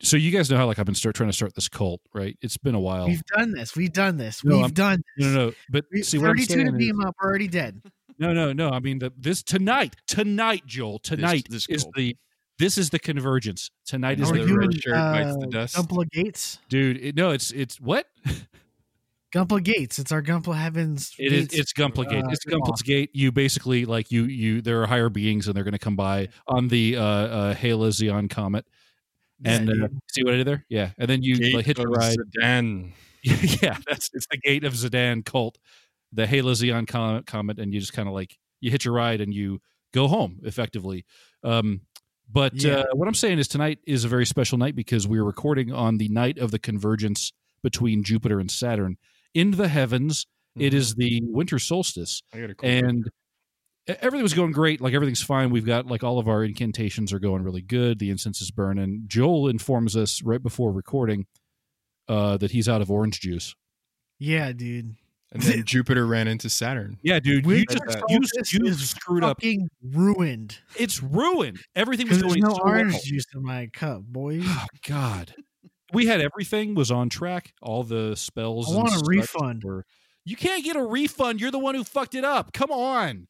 So you guys know how like I've been trying to start this cult, right? It's been a while. We've done this. No, We've done this. No. But see, what I'm 32 saying to beam is, up. We're already dead. No. I mean, this tonight, Joel. Tonight This is cult. this is the convergence. Tonight is Are the you red in, shirt bites the dust. Gumpla Gates? dude. It's what? Gumpla Gates. It's our Gumpla Heavens. It is. It's Gumpla Gate. It's Gumpla's Gate. You basically like you. There are higher beings, and they're going to come by on the Halazion comet. And see what I did there? Yeah, and then you Gate like hit your of ride. Zidane. Yeah, it's the Gate of Zidane cult, the Halazion comet, and you just kind of like you hit your ride and you go home effectively. But what I'm saying is tonight is a very special night because we're recording on the night of the convergence between Jupiter and Saturn in the heavens. It is the winter solstice, and everything was going great. Like everything's fine. We've got like all of our incantations are going really good. The incense is burning. Joel informs us right before recording that he's out of orange juice. Yeah, dude. And then Jupiter ran into Saturn. Yeah, dude. You screwed up. Ruined. It's ruined. Everything was going no so orange well. juice in my cup, boys. Oh God. We had everything was on track. All the spells. I want a refund. You can't get a refund. You're the one who fucked it up. Come on.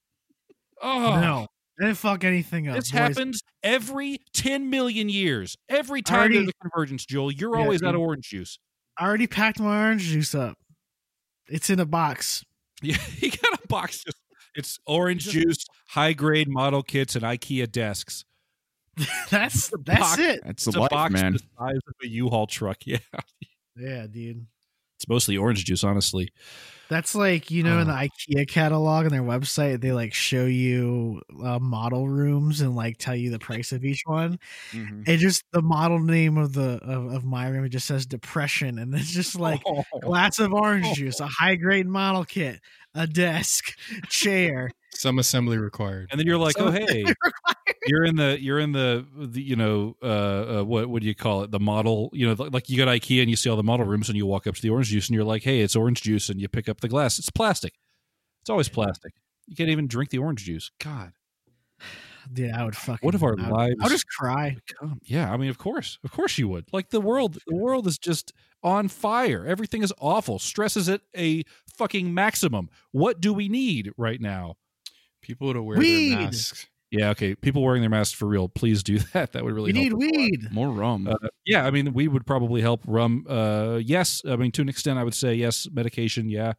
Oh no. I didn't fuck anything up. This boys. happens every 10 million years. Every time there's a convergence, Joel, you're always out of orange juice. I already packed my orange juice up. It's in a box. Yeah, he got a box. It's orange juice, high grade model kits, and IKEA desks. That's it. That's the life, box man. the size of a U-Haul truck. Yeah. Yeah, dude. It's mostly orange juice, honestly. That's like, in the IKEA catalog on their website, they like show you model rooms and like tell you the price of each one. Mm-hmm. It just the model name of my room, it just says depression, and it's just like glass of orange juice, a high grade model kit, a desk, chair. Some assembly required. And then you're like, oh hey, you're in the what do you call it? The model, like you got IKEA and you see all the model rooms and you walk up to the orange juice and you're like, hey, it's orange juice, and you pick up the glass. It's plastic. It's always plastic. You can't even drink the orange juice. God. Dude, I would fucking. What if our lives? I would just cry. Yeah, I mean, of course you would. Like the world is just on fire. Everything is awful. Stress is at a fucking maximum. What do we need right now? People to wear their masks. Yeah, okay. People wearing their masks for real. Please do that. That would really help. We need weed. More rum. Yeah, I mean, we would probably help. Rum. Yes. I mean, to an extent, I would say yes. Medication. Yeah.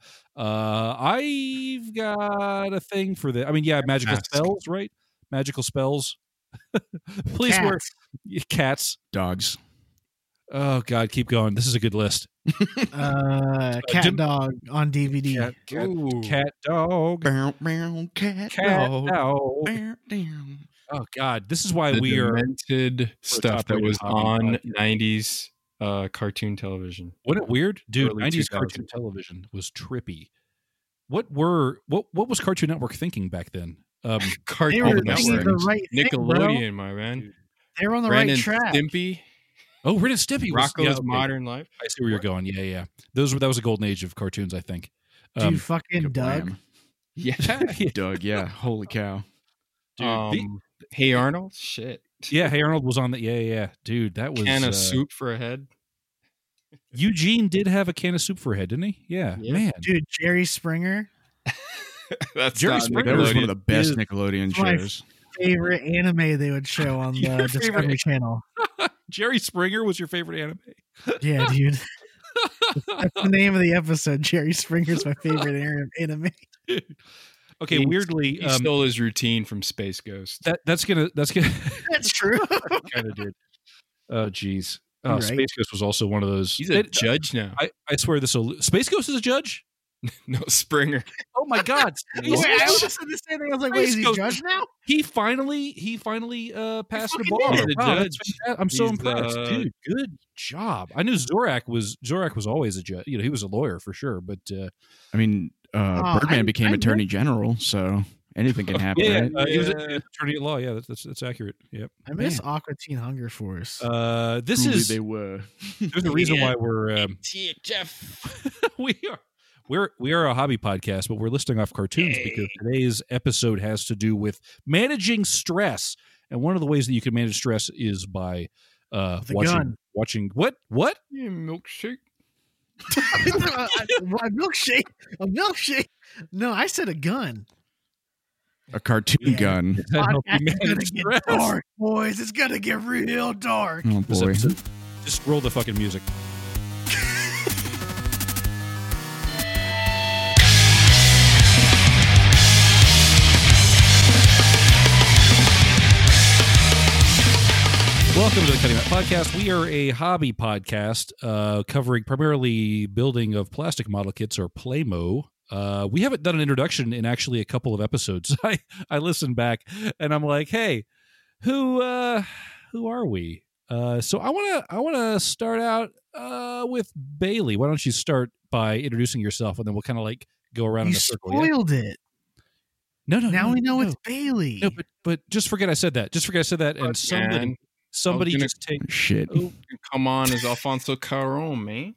I've got a thing for that. I mean, yeah, magical spells, right? Magical spells. Please wear cats, dogs. Oh God, keep going. This is a good list. Cat dog on DVD. Cat dog. Cat dog. Oh God, this is why the we are demented stuff that was on 90s cartoon television. Wasn't it weird, dude? Early 90s 2000s. cartoon television was trippy. What was Cartoon Network thinking back then? Cartoon were Network. thinking the right thing, Nickelodeon, my man. They were on the Ren right and track. Stimpy. Oh, Ren and Stimpy. Rocko's Modern Life. I see where you're going. Yeah. That was a golden age of cartoons, I think. Dude, fucking Doug. Yeah. Doug, yeah. Holy cow. Dude, Hey Arnold? Shit. Yeah, Hey Arnold was on the yeah. Dude, that was Can of soup for a head. Eugene did have a can of soup for a head, didn't he? Yeah. Man. Dude, Jerry Springer. That's Jerry Springer. That was one of the best Nickelodeon shows. Favorite anime they would show on the Discovery Channel. Jerry Springer was your favorite anime? Yeah, dude. That's the name of the episode. Jerry Springer's my favorite anime. Okay, weirdly, he stole his routine from Space Ghost. That's true. Kind of did. Oh, geez. Right. Space Ghost was also one of those. He's a judge now. I swear this. Space Ghost is a judge. No, Springer. Oh my God! Wait, I was just saying the same thing. I was like, wait, is he a judge now? He finally passed the bar. He's a judge. I'm so impressed, dude. Good job. I knew Zorak was always a judge. He was a lawyer for sure. But I mean, Birdman became Attorney General, so anything can happen. Right? He was an attorney at law. Yeah, that's accurate. Yep. I miss Aqua Teen Hunger Force. This Truly is they were. There's a reason why we're Jeff. We are a hobby podcast, but we're listing off cartoons because today's episode has to do with managing stress. And one of the ways that you can manage stress is by watching what? Yeah, milkshake. A milkshake. No, I said a gun. A cartoon gun. It's gonna get dark, boys. It's gonna get real dark. Oh boy! Just roll the fucking music. Welcome to the Cutting Mat Podcast. We are a hobby podcast covering primarily building of plastic model kits, or Playmo. We haven't done an introduction in actually a couple of episodes. I listened back and I'm like, hey, who are we? So I wanna start out with Bailey. Why don't you start by introducing yourself, and then we'll kind of like go around in a circle. You spoiled it. No. Now we know it's Bailey. No, but just forget I said that. And somebody just take shit. Oh, come on, is Alfonso Cuarón, man.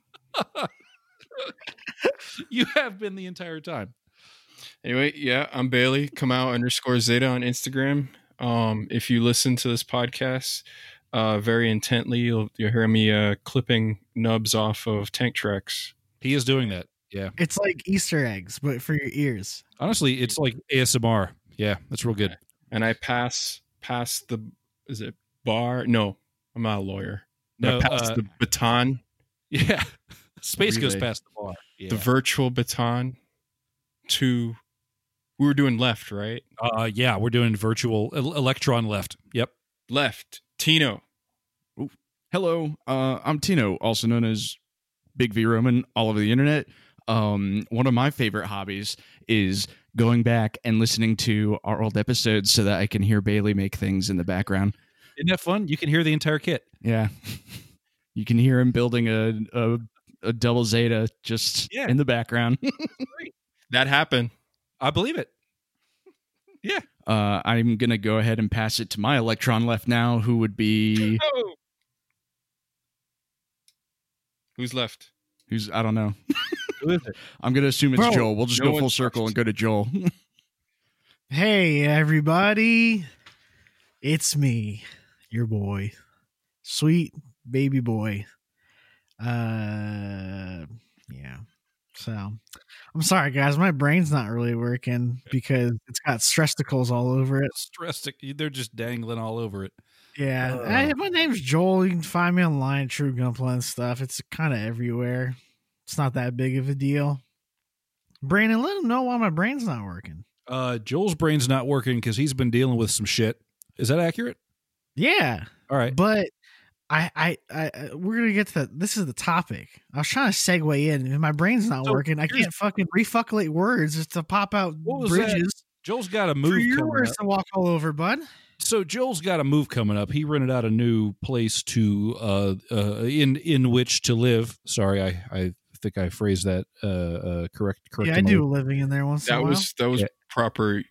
You have been the entire time. Anyway, yeah, I'm Bailey. Come out _Zeta on Instagram. If you listen to this podcast very intently, you'll hear me clipping nubs off of tank tracks. He is doing that. Yeah, it's like Easter eggs, but for your ears. Honestly, it's like ASMR. Yeah, that's real good. And I pass the bar? No, I'm not a lawyer. No, I pass the baton. Yeah, space goes past the bar. Yeah. The virtual baton to. We were doing left, right? Yeah, we're doing virtual electron left. Yep, left. Tino. Ooh. Hello, I'm Tino, also known as Big V Roman all over the internet. One of my favorite hobbies is going back and listening to our old episodes so that I can hear Bailey make things in the background. Isn't that fun? You can hear the entire kit. Yeah. You can hear him building a double Zeta just in the background. That happened. I believe it. Yeah. I'm going to go ahead and pass it to my electron left now, who would be... Oh. Who's left? I don't know. Who is it? I'm going to assume it's Joel. We'll just go full circle and go to Joel. Hey, everybody. It's me, your boy. Sweet baby boy. Yeah. So, I'm sorry, guys. My brain's not really working because it's got stressicles all over it. They're just dangling all over it. Yeah. My name's Joel. You can find me online, True Gunpla and stuff. It's kind of everywhere. It's not that big of a deal. Brandon, let him know why my brain's not working. Joel's brain's not working because he's been dealing with some shit. Is that accurate? Yeah. All right. But I we're gonna get to that. This is the topic. I was trying to segue in, and my brain's not working. I can't fucking refucculate words just to pop out bridges. That? Joel's got a move. For your words to walk all over, bud. So Joel's got a move coming up. He rented out a new place to in which to live. Sorry, I think I phrased that correct. Yeah, I do living in there once in a while. That was proper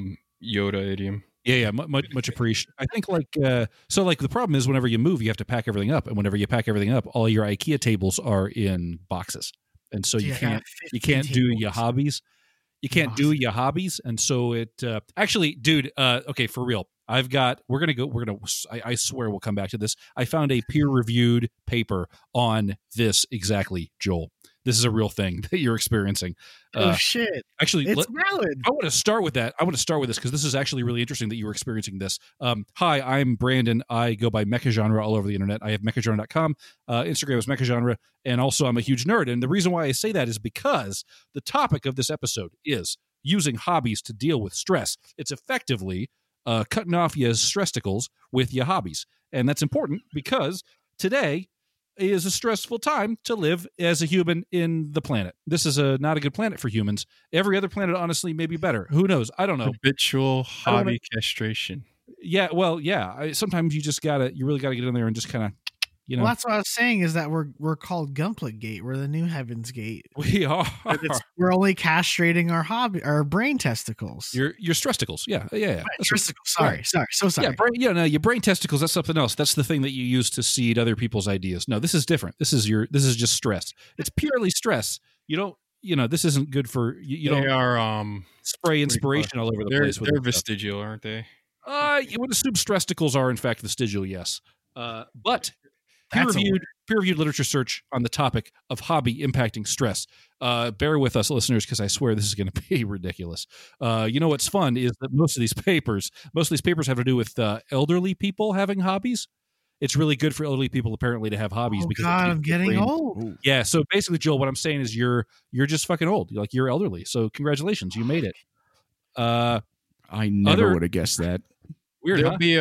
Yoda idiom. Yeah, much appreciated. I think so the problem is whenever you move, you have to pack everything up, and whenever you pack everything up, all your IKEA tables are in boxes, and so you can't do your hobbies. You can't do your hobbies, and so it actually, dude. Okay, for real. I swear we'll come back to this. I found a peer-reviewed paper on this exactly, Joel. This is a real thing that you're experiencing. Oh, shit. Actually, it's valid. I want to start with that. I want to start with this because this is actually really interesting that you were experiencing this. Hi, I'm Brandon. I go by Mechagenre all over the internet. I have mechagenre.com. Instagram is Mechagenre. And also, I'm a huge nerd. And the reason why I say that is because the topic of this episode is using hobbies to deal with stress. It's effectively cutting off your stressicles with your hobbies. And that's important because today is a stressful time to live as a human in the planet. This is not a good planet for humans. Every other planet, honestly, may be better. Who knows? I don't know. Habitual hobby castration. Yeah, well, yeah. Sometimes you really gotta get in there and just kind of, Well, that's what I was saying is that we're called Gunpla Gate. We're the new Heaven's Gate. We are. We're only castrating our brain testicles. Your stressicles. Yeah. Right, testicles. Sorry. So sorry. Yeah, your brain testicles. That's something else. That's the thing that you use to seed other people's ideas. No, this is different. This is just stress. It's purely stress. You don't. This isn't good for you. They are spray inspiration all over the place. They're vestigial, aren't they? You would assume stressicles are in fact vestigial. Yes. But That's a peer-reviewed literature search on the topic of hobby impacting stress. Bear with us, listeners, because I swear this is going to be ridiculous. You know what's fun is that most of these papers have to do with elderly people having hobbies. It's really good for elderly people apparently to have hobbies. Oh because God, I'm getting old. Yeah, so basically, Joel, what I'm saying is you're just fucking old. Like you're elderly. So congratulations, you made it. I never would have guessed that. Weird. There'll Huh? be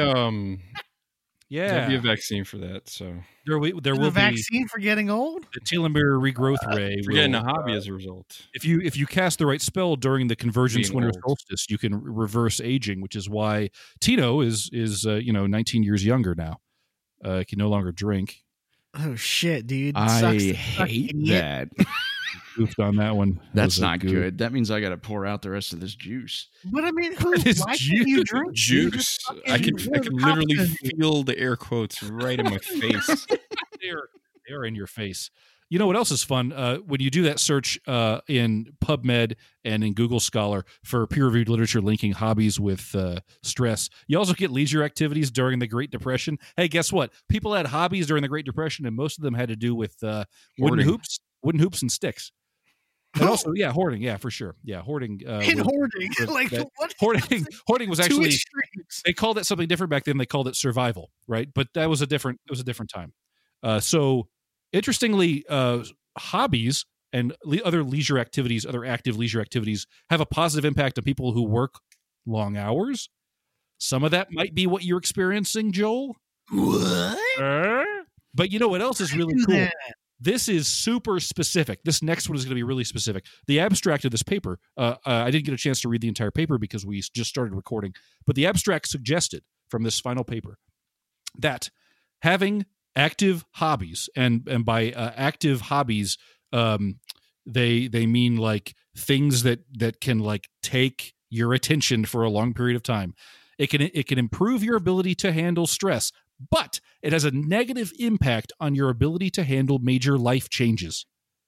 Yeah, there'll be a vaccine for that. So there will a vaccine for getting old. the telomere regrowth ray. for getting a hobby as a result. If you cast the right spell during the convergence Being winter old. solstice, you can reverse aging, which is why Tino is 19 years younger now. Can no longer drink. Oh shit, dude! I Sucks, hate idiot. that. Goofed on that one. That That's was a not goof. good. That means I got to pour out the rest of this juice. But I mean, This why can't you drink Juice. I can literally feel the air quotes right in my face. They're in your face. You know what else is fun? When you do that search in PubMed and in Google Scholar for peer-reviewed literature linking hobbies with stress, you also get leisure activities during the Great Depression. Hey, guess what? People had hobbies during the Great Depression, and most of them had to do with wooden hoops and sticks. And also, yeah, hoarding. Yeah, for sure. Yeah, hoarding. Hoarding. Like that- what? Hoarding was Two actually extremes. they called it something different back then. They called it survival, right? But that was a different time. So interestingly, hobbies and other leisure activities, other active leisure activities, have a positive impact on people who work long hours. Some of that might be what you're experiencing, Joel. What? But you know what else is really Do cool? that. This is super specific. This next one is going to be really specific. The abstract of this paper, I didn't get a chance to read the entire paper because we just started recording, but the abstract suggested from this final paper that having active hobbies, and by active hobbies, they mean like things that can like take your attention for a long period of time. It can improve your ability to handle stress, but it has a negative impact on your ability to handle major life changes.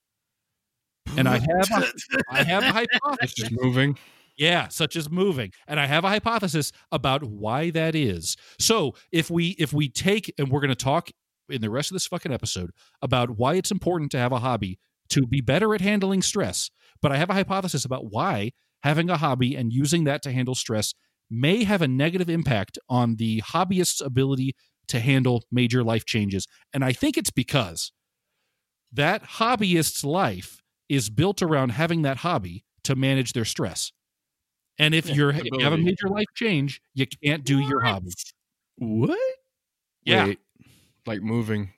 And I have a hypothesis. It's just moving. Yeah, such as moving. And I have a hypothesis about why that is. So if we take, and we're going to talk in the rest of this fucking episode about why it's important to have a hobby to be better at handling stress. But I have a hypothesis about why having a hobby and using that to handle stress may have a negative impact on the hobbyist's ability to handle major life changes. And I think it's because that hobbyist's life is built around having that hobby to manage their stress. And if you have a major life change, you can't do your hobby. What? Yeah. Wait. Like moving.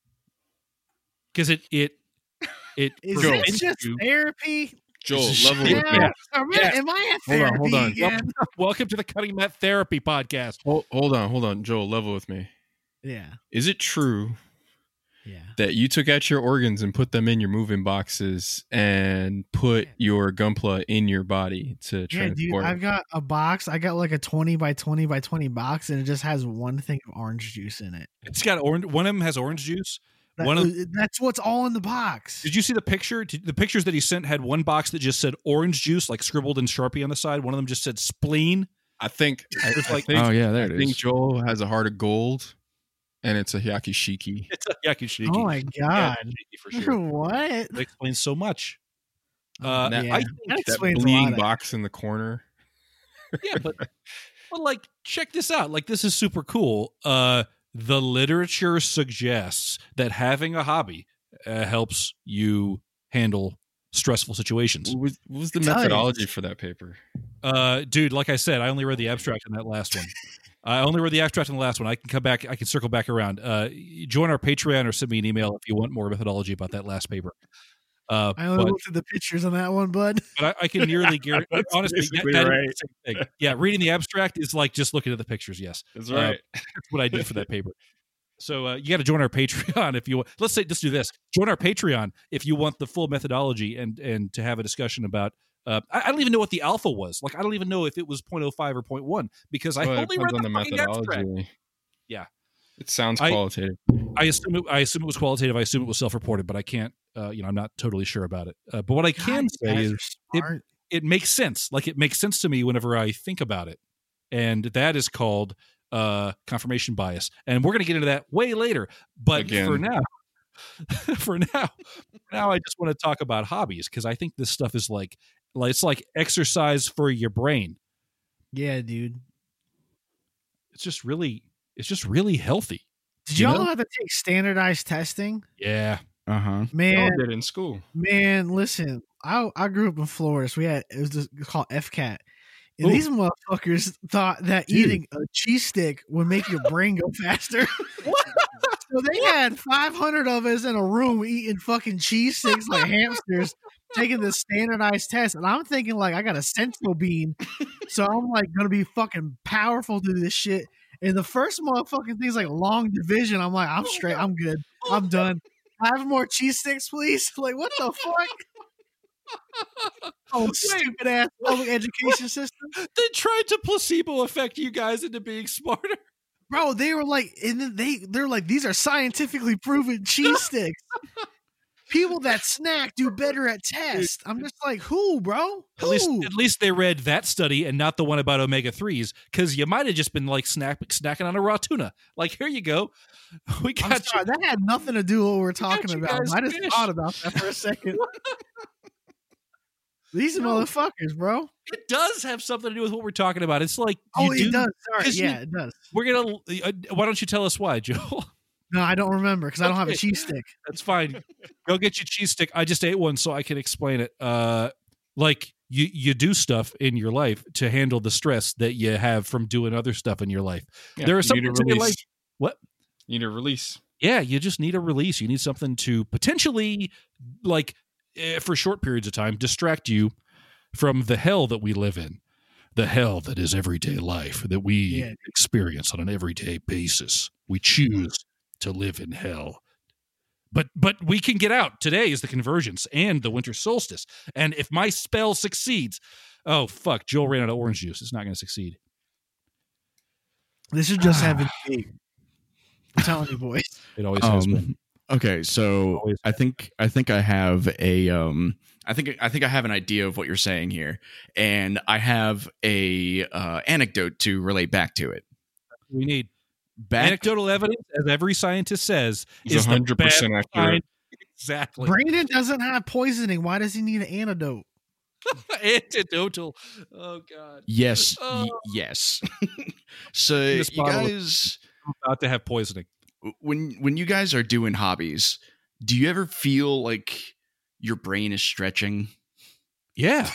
Because it Is prevents this just you- therapy? Joel, This is level shit. with me. Yeah. Am I at Hold on, therapy hold on. again? Welcome to the Cutting Mat Therapy Podcast. Hold on. Joel, level with me. Yeah. Is it true Yeah. that you took out your organs and put them in your moving boxes and put your Gunpla in your body to Yeah, transport? dude, I've got a box. I got like a 20 by 20 by 20 box, and it just has one thing of orange juice in it. It's got orange. One of them has orange juice. That's what's all in the box. Did you see the picture? The pictures that he sent had one box that just said orange juice, like scribbled in Sharpie on the side. One of them just said spleen. I think. It's like- Oh yeah, there I it think is. Joel has a heart of gold, and it's a Yakishiki. It's a yakishiki. Oh my Yeah, god! yakishiki for sure. What? That explains so much. That- I Yeah. think That That explains a bleeding lot. box in the corner. yeah, but like check this out. Like this is super cool. The literature suggests that having a hobby helps you handle stressful situations. What was the It does. methodology for that paper? Dude, like I said, I only read the abstract in that last one. I only read the abstract in the last one. I can come back. I can circle back around. Join our Patreon or send me an email if you want more methodology about that last paper. I only But looked at the pictures on that one, bud. I can nearly guarantee. That's Honestly, basically that is right. the same thing. Yeah, reading the abstract is like just looking at the pictures. Yes, That's right. that's what I did for that paper. So you got to join our Patreon if you want. Let's do this. Join our Patreon if you want the full methodology and to have a discussion about. I don't even know what the alpha was. Like I don't even know if it was 0.05 or 0.1 because I Well, it only read depends the on the fucking abstract. methodology. Yeah. It sounds I- qualitative. I assume it was qualitative. I assume it was self-reported, but I can't. I'm not totally sure about it. But what I can God, say you is guys are smart. it makes sense. Like it makes sense to me whenever I think about it, and that is called confirmation bias, and we're going to get into that way later. But Again. for now, I just want to talk about hobbies because I think this stuff is like it's like exercise for your brain. Yeah, dude. It's just really healthy. Did y'all have to take standardized testing? Yeah. We Man, all did in school. man, listen. I grew up in Florida, so it was called FCAT. And these motherfuckers thought that eating a cheese stick would make your brain go faster. So they had 500 of us in a room eating fucking cheese sticks like hamsters, taking this standardized test. And I'm thinking like I got a sentinel bean, so I'm like gonna be fucking powerful to this shit. And the first motherfucking thing's like long division. I'm like, I'm straight, I'm good, I'm done. Have more cheese sticks, please. Like, what the fuck? Oh, stupid ass public education system. They tried to placebo affect you guys into being smarter. Bro, they were like, and then they're like, these are scientifically proven cheese sticks. People that snack do better at tests. I'm just like, who, bro? At least they read that study and not the one about omega-3s, because you might have just been like snacking on a raw tuna. Like, here you go. We got you. That had nothing to do with what we're talking about. guys I just fish. thought about that for a second. These motherfuckers, bro. It does have something to do with what we're talking about. It's like, It does. Sorry, 'cause yeah, it does. We're gonna. Why don't you tell us why, Joel? No, I don't remember because I don't have a Okay. cheese stick. That's fine. Go get your cheese stick. I just ate one, so I can explain it. Like you do stuff in your life to handle the stress that you have from doing other stuff in your life. Yeah, There are you some need a things in your life. release. What? You need a release. Yeah, you just need a release. You need something to potentially, like, for short periods of time, distract you from the hell that we live in, the hell that is everyday life that we experience on an everyday basis. We choose to live in hell. But we can get out. Today is the convergence and the winter solstice. And if my spell succeeds, oh, fuck, Joel ran out of orange juice. It's not going to succeed. This is just having big. I'm telling you, boys. It always has been. Okay, so Always. I think I have a I think I have an idea of what you're saying here, and I have a anecdote to relate back to it. We need Back anecdotal evidence, as every scientist says, It's is 100% the best accurate. kind. Exactly. Brandon doesn't have poisoning. Why does he need an antidote? Antidotal. Oh God. yes, Oh. yes. So This you bottle- guys, I'm about to have poisoning. when you guys are doing hobbies, do you ever feel like your brain is stretching? Yeah.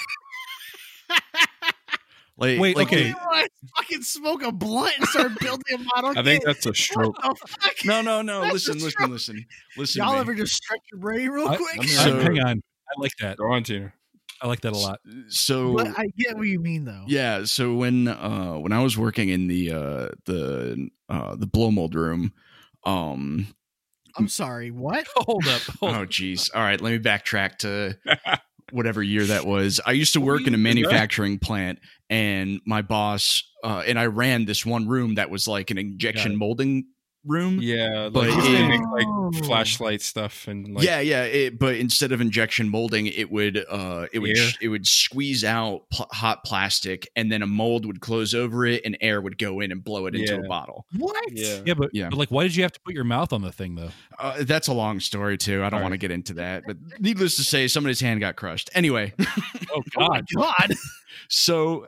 Like, Wait, like okay. You want to fucking smoke a blunt and start building a model I think kit? that's a stroke. What the fuck? No. That's Listen. a Listen. Y'all to me. ever just stretch your brain real I- quick? So- hang on. I like that. Go on, Tina. I like that a lot. So But I get what you mean, though. yeah. So when I was working in the blow mold room, I'm sorry. What? Hold up. Hold oh geez. All right, let me backtrack to whatever year that was. I used to work in a manufacturing plant, and my boss and I ran this one room that was like an injection molding room. Yeah, But like it- they make like Oh. flashlight stuff and like But instead of injection molding, it would squeeze out hot plastic, and then a mold would close over it, and air would go in and blow it into a Yeah. bottle. What? yeah. Yeah, but Yeah. like, why did you have to put your mouth on the thing though? That's a long story too. I don't All want to get into that, but needless to say, somebody's hand got crushed. Anyway, Oh Oh my God. God. so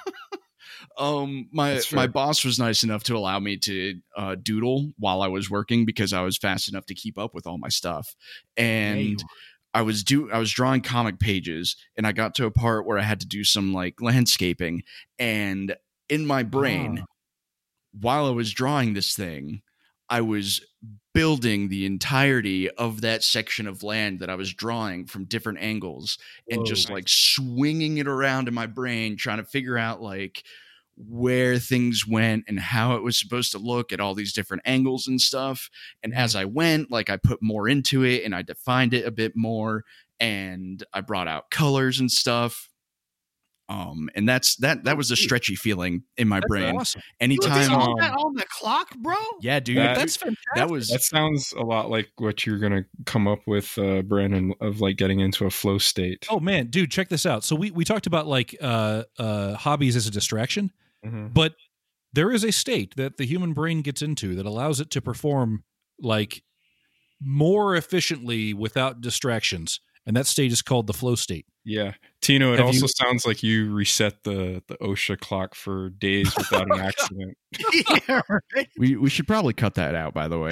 my That's my fair. boss was nice enough to allow me to doodle while I was working because I was fast enough to keep up with all my stuff, and I was drawing comic pages, and I got to a part where I had to do some like landscaping, and in my brain, while I was drawing this thing, I was building the entirety of that section of land that I was drawing from different angles and Whoa. just like swinging it around in my brain, trying to figure out like where things went and how it was supposed to look at all these different angles and stuff. And as I went, like I put more into it and I defined it a bit more and I brought out colors and stuff. And that was a stretchy feeling in my That's brain. awesome. You did Anytime, all that on the clock, bro? yeah, dude, That- That's fantastic. that was That sounds a lot like what you're gonna come up with, Brandon, of like getting into a flow state. Oh man, dude, check this out. So we talked about like hobbies as a distraction, Mhm. but there is a state that the human brain gets into that allows it to perform like more efficiently without distractions, and that state is called the flow state. Yeah, Tino, it Have also you- sounds like you reset the OSHA clock for days without an accident. Yeah, right. We should probably cut that out, by the way.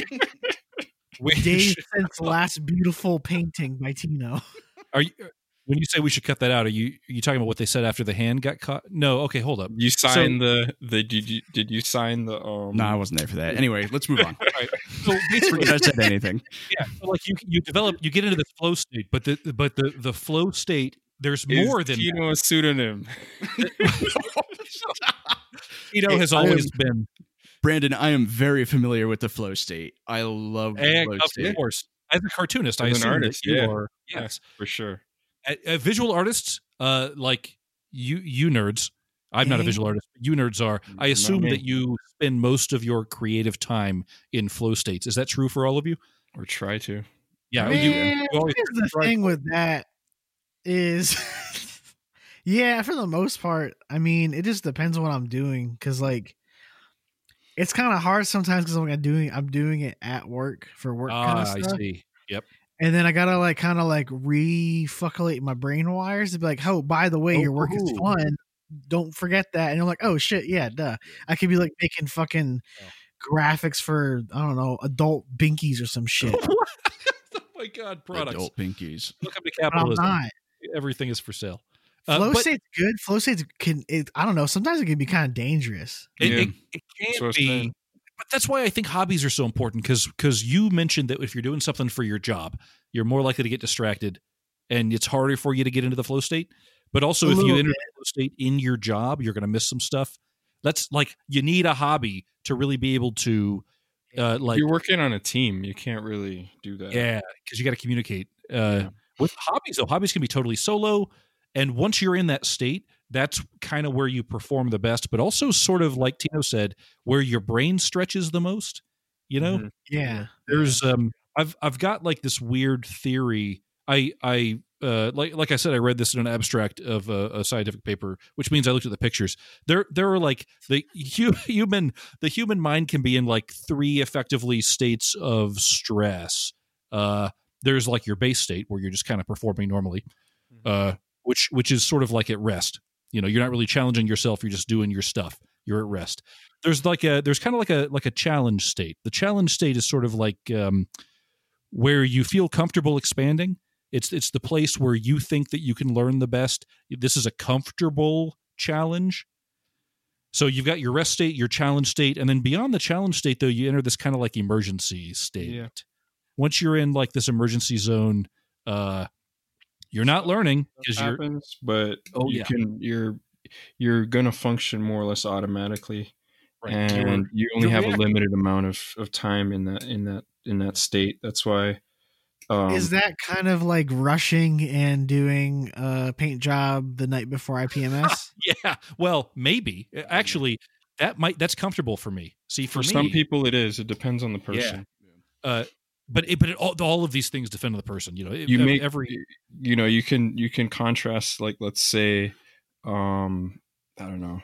Days since the last beautiful painting by Tino. Are you? When you say we should cut that out, are you talking about what they said after the hand got caught? No. Okay, hold up. You signed did you sign the No, I wasn't there for that. Anyway, let's move on. Right. So basically, Forget I said anything. yeah, so like you get into this flow state, but the flow state, there's is more than Tino a pseudonym? Tino has I am- always been. Brandon, I am very familiar with the flow state. I love the And flow of state. course, as a cartoonist, I As an assume artist, that you yeah. are. Yes, For sure. visual artists, like you nerds. I'm not a Hey. visual artist. But you nerds are. I Not assume me. that you spend most of your creative time in flow states. Is that true for all of you? Or try to. Yeah. Man, you always here's the try- thing with that is, yeah, for the most part, I mean, it just depends on what I'm doing because, like, it's kind of hard sometimes because I'm doing it at work for work kind of I stuff, see. Yep. and then I gotta like kind of like refucculate my brain wires to be like, oh, by the way, your work is Oh. fun. Don't forget that, and you're like, oh shit, yeah, duh. I could be like making fucking graphics for I don't know adult binkies or some shit. Oh my God, products. Adult pinkies. Welcome to But I'm capitalism. not. Everything is for sale. Flow but state's good. Flow state's I don't know. Sometimes it can be kind of dangerous. it, Yeah. it, it That's can what I was be. saying. But that's why I think hobbies are so important because you mentioned that if you're doing something for your job, you're more likely to get distracted, and it's harder for you to get into the flow state. But also, A if you little enter bit. the flow state in your job, you're going to miss some stuff. That's like you need a hobby to really be able to, like, You're working on a team. You can't really do that. yeah, because you got to communicate. Yeah. With hobbies, though, hobbies can be totally solo. And once you're in that state, that's kind of where you perform the best, but also sort of like Tino said, where your brain stretches the most. You know, Mhm. Yeah. there's I've got like this weird theory. I like I said, I read this in an abstract of a scientific paper, which means I looked at the pictures. There are like the human mind can be in like three effectively states of stress. There's like your base state where you're just kind of performing normally, which is sort of like at rest. You know, you're not really challenging yourself. You're just doing your stuff. You're at rest. There's kind of like a challenge state. The challenge state is sort of like where you feel comfortable expanding. It's the place where you think that you can learn the best. This is a comfortable challenge. So you've got your rest state, your challenge state, and then beyond the challenge state, though, you enter this kind of like emergency state. Yeah. Once you're in like this emergency zone, you're not learning because you're happens, but Oh, you yeah. can you're gonna function more or less automatically, and you only you're have a reacting. limited amount of time in that state. That's why. Is that kind of like rushing and doing a paint job the night before IPMS? Yeah, well, maybe actually that's comfortable for me. See, for me, some people it is. It depends on the person. but all of these things depend on the person. You know, You make every you can contrast, like, let's say, I don't know,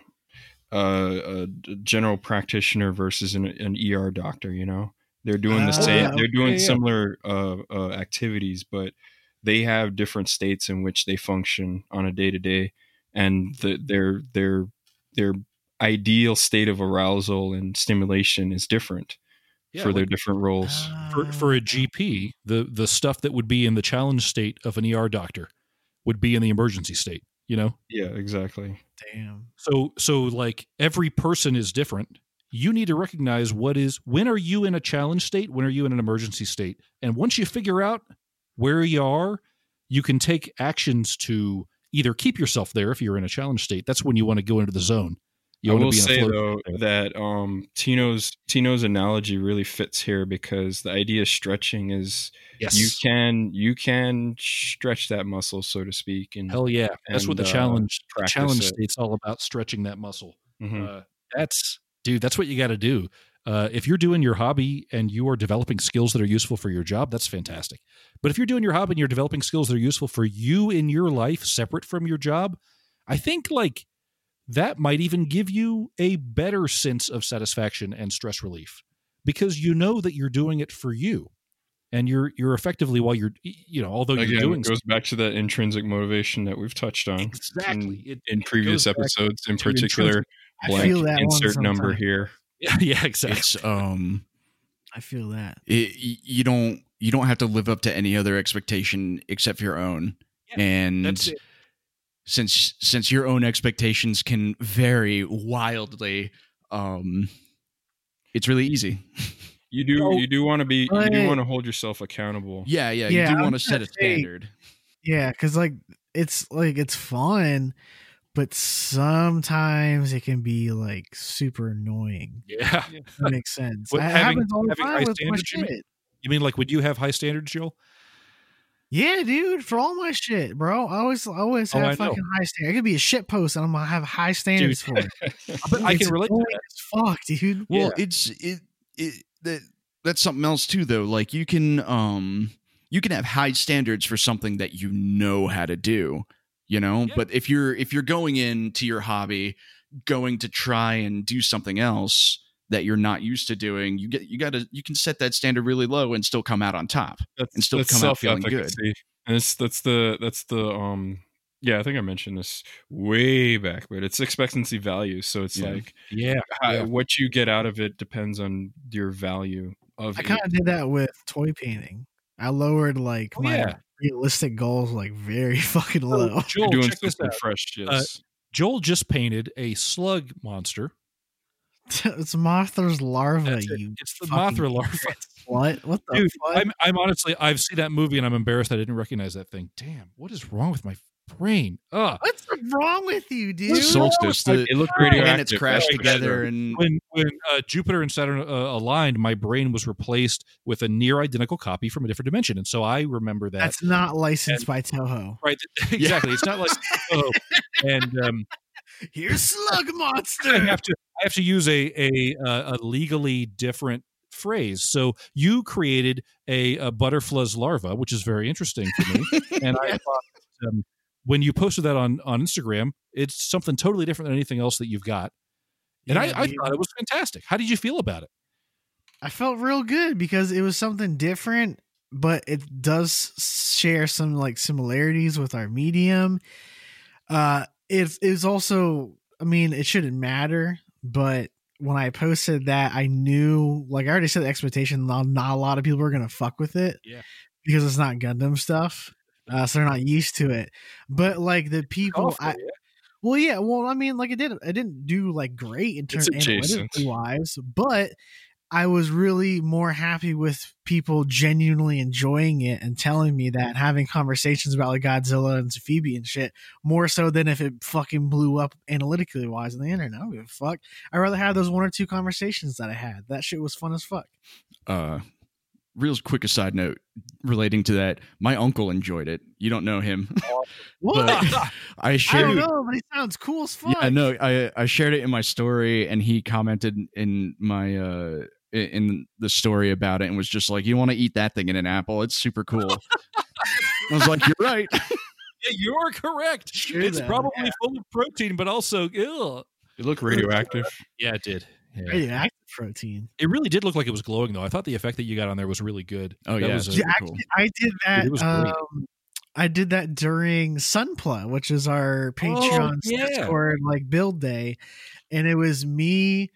a general practitioner versus an ER doctor. You know, they're doing the same. yeah, They're doing yeah. similar activities, but they have different states in which they function on a day to day, and their ideal state of arousal and stimulation is different Yeah, for their like, different roles. for a GP, the stuff that would be in the challenge state of an ER doctor would be in the emergency state. You know, Yeah, exactly. Damn. so like every person is different. You need to recognize when are you in a challenge state, when are you in an emergency state, and once you figure out where you are, you can take actions to either keep yourself there if you're in a challenge state. That's when you want to go into the zone. You I want to will be in a say flow though state. that Tino's analogy really fits here, because the idea of stretching is Yes, you can stretch that muscle, so to speak, and hell yeah, that's what the and, challenge practice it. state's all about, stretching that muscle. Mhm. That's what you got to do. If you're doing your hobby and you are developing skills that are useful for your job, that's fantastic. But if you're doing your hobby and you're developing skills that are useful for you in your life, separate from your job, I think like that might even give you a better sense of satisfaction and stress relief because you know that you're doing it for you. And you're effectively, while you're, although Again, you're doing it goes back to that intrinsic motivation that we've touched on exactly in previous episodes, in particular. I feel that insert one number sometimes. here. Yeah, exactly. It's I feel that you don't have to live up to any other expectation except for your own, and that's it. since your own expectations can vary wildly, it's really easy. You do want to hold yourself accountable. Yeah, you do want to set a standard. Yeah, because it's fun, but sometimes it can be like super annoying. Yeah, that makes sense. What, It having happens all the high time with my standards, shit. you mean like would you have high standards, Joel? Yeah, dude, for all my shit, bro. I always have fucking high standards. It could be a shit post, and I'm gonna have high standards for it. But I can relate to that. As fuck, dude. Well, that's something else too, though. Like you can have high standards for something that you know how to do, But if you're going into your hobby, going to try and do something else that you're not used to doing, you can set that standard really low and still come out on top and still come out feeling good. And that's the I think I mentioned this way back, but it's expectancy value. So it's what you get out of it depends on your value of it. I kind of did that with toy painting. I lowered my realistic goals very fucking low. Joel, you're doing check this out. Fresh shits. Joel just painted a slug monster. It's Mothra's larva. It's the Mothra larva. What the Dude, fuck? I'm honestly, I've seen that movie and I'm embarrassed I didn't recognize that thing. Damn, what is wrong with my brain? What's wrong with you, dude? Solstice. It looked radioactive. It's crashed together, and when Jupiter and Saturn aligned, my brain was replaced with a near identical copy from a different dimension, and so I remember that. That's not licensed by Toho, right? Exactly. It's not like Toho. And here's Slug Monster. I have to use a legally different phrase. So you created a butterfly's larva, which is very interesting for me, and I thought. When you posted that on Instagram, it's something totally different than anything else that you've got. And I thought it was fantastic. How did you feel about it? I felt real good because it was something different, but it does share some similarities with our medium. It's also, it shouldn't matter, but when I posted that, I knew, I already set the expectation, not a lot of people are going to fuck with it. Yeah. Because it's not Gundam stuff. So they're not used to it, but the people, it didn't do great in terms analytically wise, but I was really more happy with people genuinely enjoying it and telling me that, and having conversations about Godzilla and Phoebe and shit, more so than if it fucking blew up analytically wise on the internet. I don't give a fuck. I'd rather have those one or two conversations that I had. That shit was fun as fuck. Real quick aside note relating to that, my uncle enjoyed it. You don't know him. What? I shared. I don't know, but he sounds cool as fuck. Yeah, no, I shared it in my story, and he commented in my in the story about it, and was just like, "You want to eat that thing in an apple? It's super cool." I was like, "You're right." Yeah, you're correct. It's probably full of protein, but also ill. It looked radioactive. Yeah, it did. Yeah. Radioactive protein. It really did look like it was glowing, though. I thought the effect that you got on there was really good. Oh, that yeah. was Cool. I did that. It was great. I did that during Sunpla, which is our Patreon Discord build day, and it was me,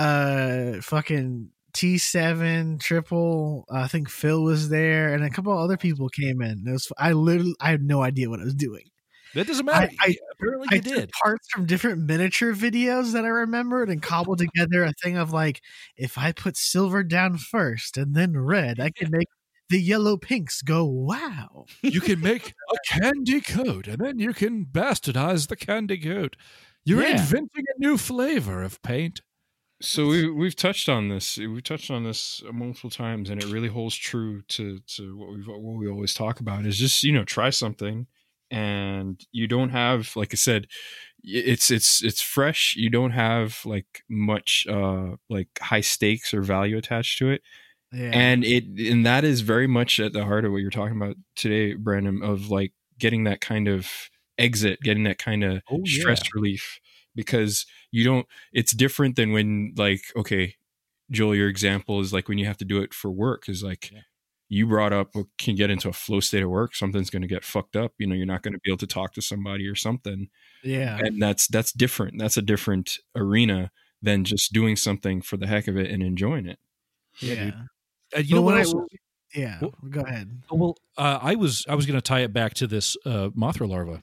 fucking T7 Triple. I think Phil was there, and a couple of other people came in. I had no idea what I was doing. That doesn't matter. Apparently you did. Took parts from different miniature videos that I remembered and cobbled together a thing of if I put silver down first and then red, I can make the yellow pinks go wow. You can make a candy coat, and then you can bastardize the candy coat. You're inventing a new flavor of paint. So we've touched on this. We've touched on this multiple times, and it really holds true to what we always talk about. Is just try something. And you don't have, like I said, it's fresh. You don't have much high stakes or value attached to it. Yeah. And that is very much at the heart of what you're talking about today, Brandon, of getting that kind of exit, getting that kind of stress relief. because you don't. It's different than when, like, okay, Joel, your example is like when you have to do it for work. Is like you brought up, can get into a flow state of work. Something's going to get fucked up. You know, you're not going to be able to talk to somebody or something. Yeah, and that's different. That's a different arena than just doing something for the heck of it and enjoying it. Yeah. You know what else? Go ahead. Well, I was going to tie it back to this Mothra larva.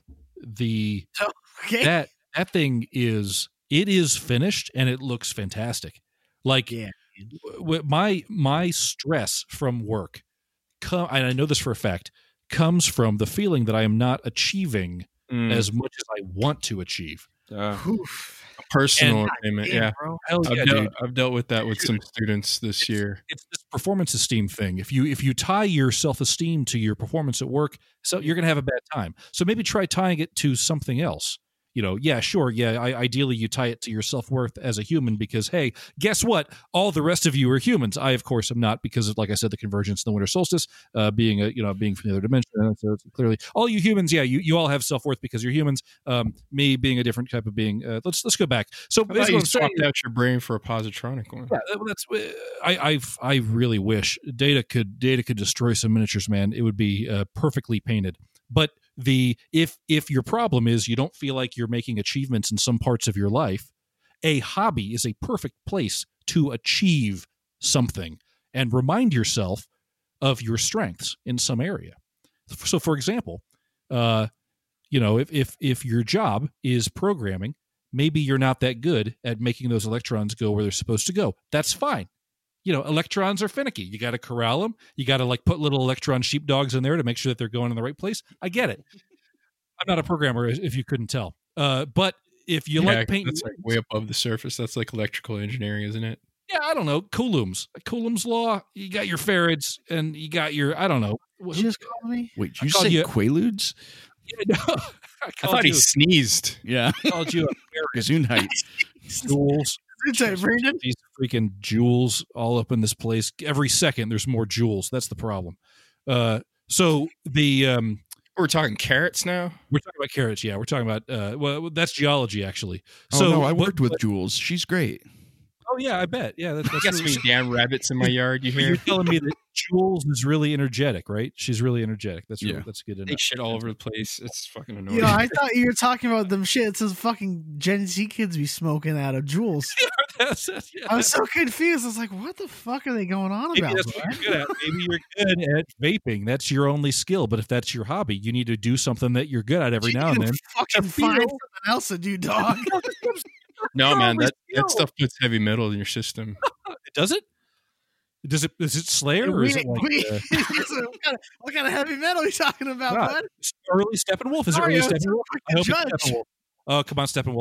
That thing is finished and it looks fantastic. Like my stress from work, and I know this for a fact, comes from the feeling that I am not achieving as much as I want to achieve. Personal payment, yeah. I've dealt with that with some students this year. It's this performance esteem thing. If you tie your self-esteem to your performance at work, so you're going to have a bad time. So maybe try tying it to something else. You know, ideally you tie it to your self-worth as a human because, hey, guess what? All the rest of you are humans. I, of course, am not because of, like I said, the convergence in the winter solstice, being from the other dimension. So it's clearly, all you humans, you all have self-worth because you're humans. Me being a different type of being. Let's go back. So you swapped out your brain for a positronic one. Yeah, that's. I really wish Data could destroy some miniatures, man. It would be perfectly painted. But if your problem is you don't feel like you're making achievements in some parts of your life, a hobby is a perfect place to achieve something and remind yourself of your strengths in some area. So, for example, if your job is programming, maybe you're not that good at making those electrons go where they're supposed to go. That's fine. You know, electrons are finicky. You got to corral them. You got to like put little electron sheepdogs in there to make sure that they're going in the right place. I get it. I'm not a programmer, if you couldn't tell. But if you like painting, that's like way above the surface. That's like electrical engineering, isn't it? Yeah, I don't know. Coulomb's law. You got your Faradays, and you got your I don't know. Did you just call me? Wait, did you say Quaaludes? Yeah, no. I thought he sneezed. Yeah, I called you a Gesundheit. Jewels. Brandon? These freaking jewels all up in this place. Every second, there's more jewels. That's the problem. So the we're talking carrots now. We're talking about carrots. Yeah, we're talking about well, that's geology actually. So no, I worked with Jules. She's great. Oh yeah, I bet. Yeah, that's got some damn rabbits in my yard. You hear? You're telling me that Jules is really energetic, right? She's really energetic. That's that's good enough. They shit all over the place. It's fucking annoying. Yeah, I thought you were talking about them shits those fucking Gen Z kids be smoking out of Jules. I was so confused. I was like, what the fuck are they going on about? That's what you're good at. Maybe you're good at vaping. That's your only skill. But if that's your hobby, you need to do something that you're good at every now and then. Fucking find something else to do, dog. No, man, that stuff puts heavy metal in your system. Does it? Is it Slayer or is it like, what kind of heavy metal are you talking about, bud? Early Steppenwolf? Is it early Steppenwolf? I hope it's Steppenwolf. Oh, come on, Steppenwolf.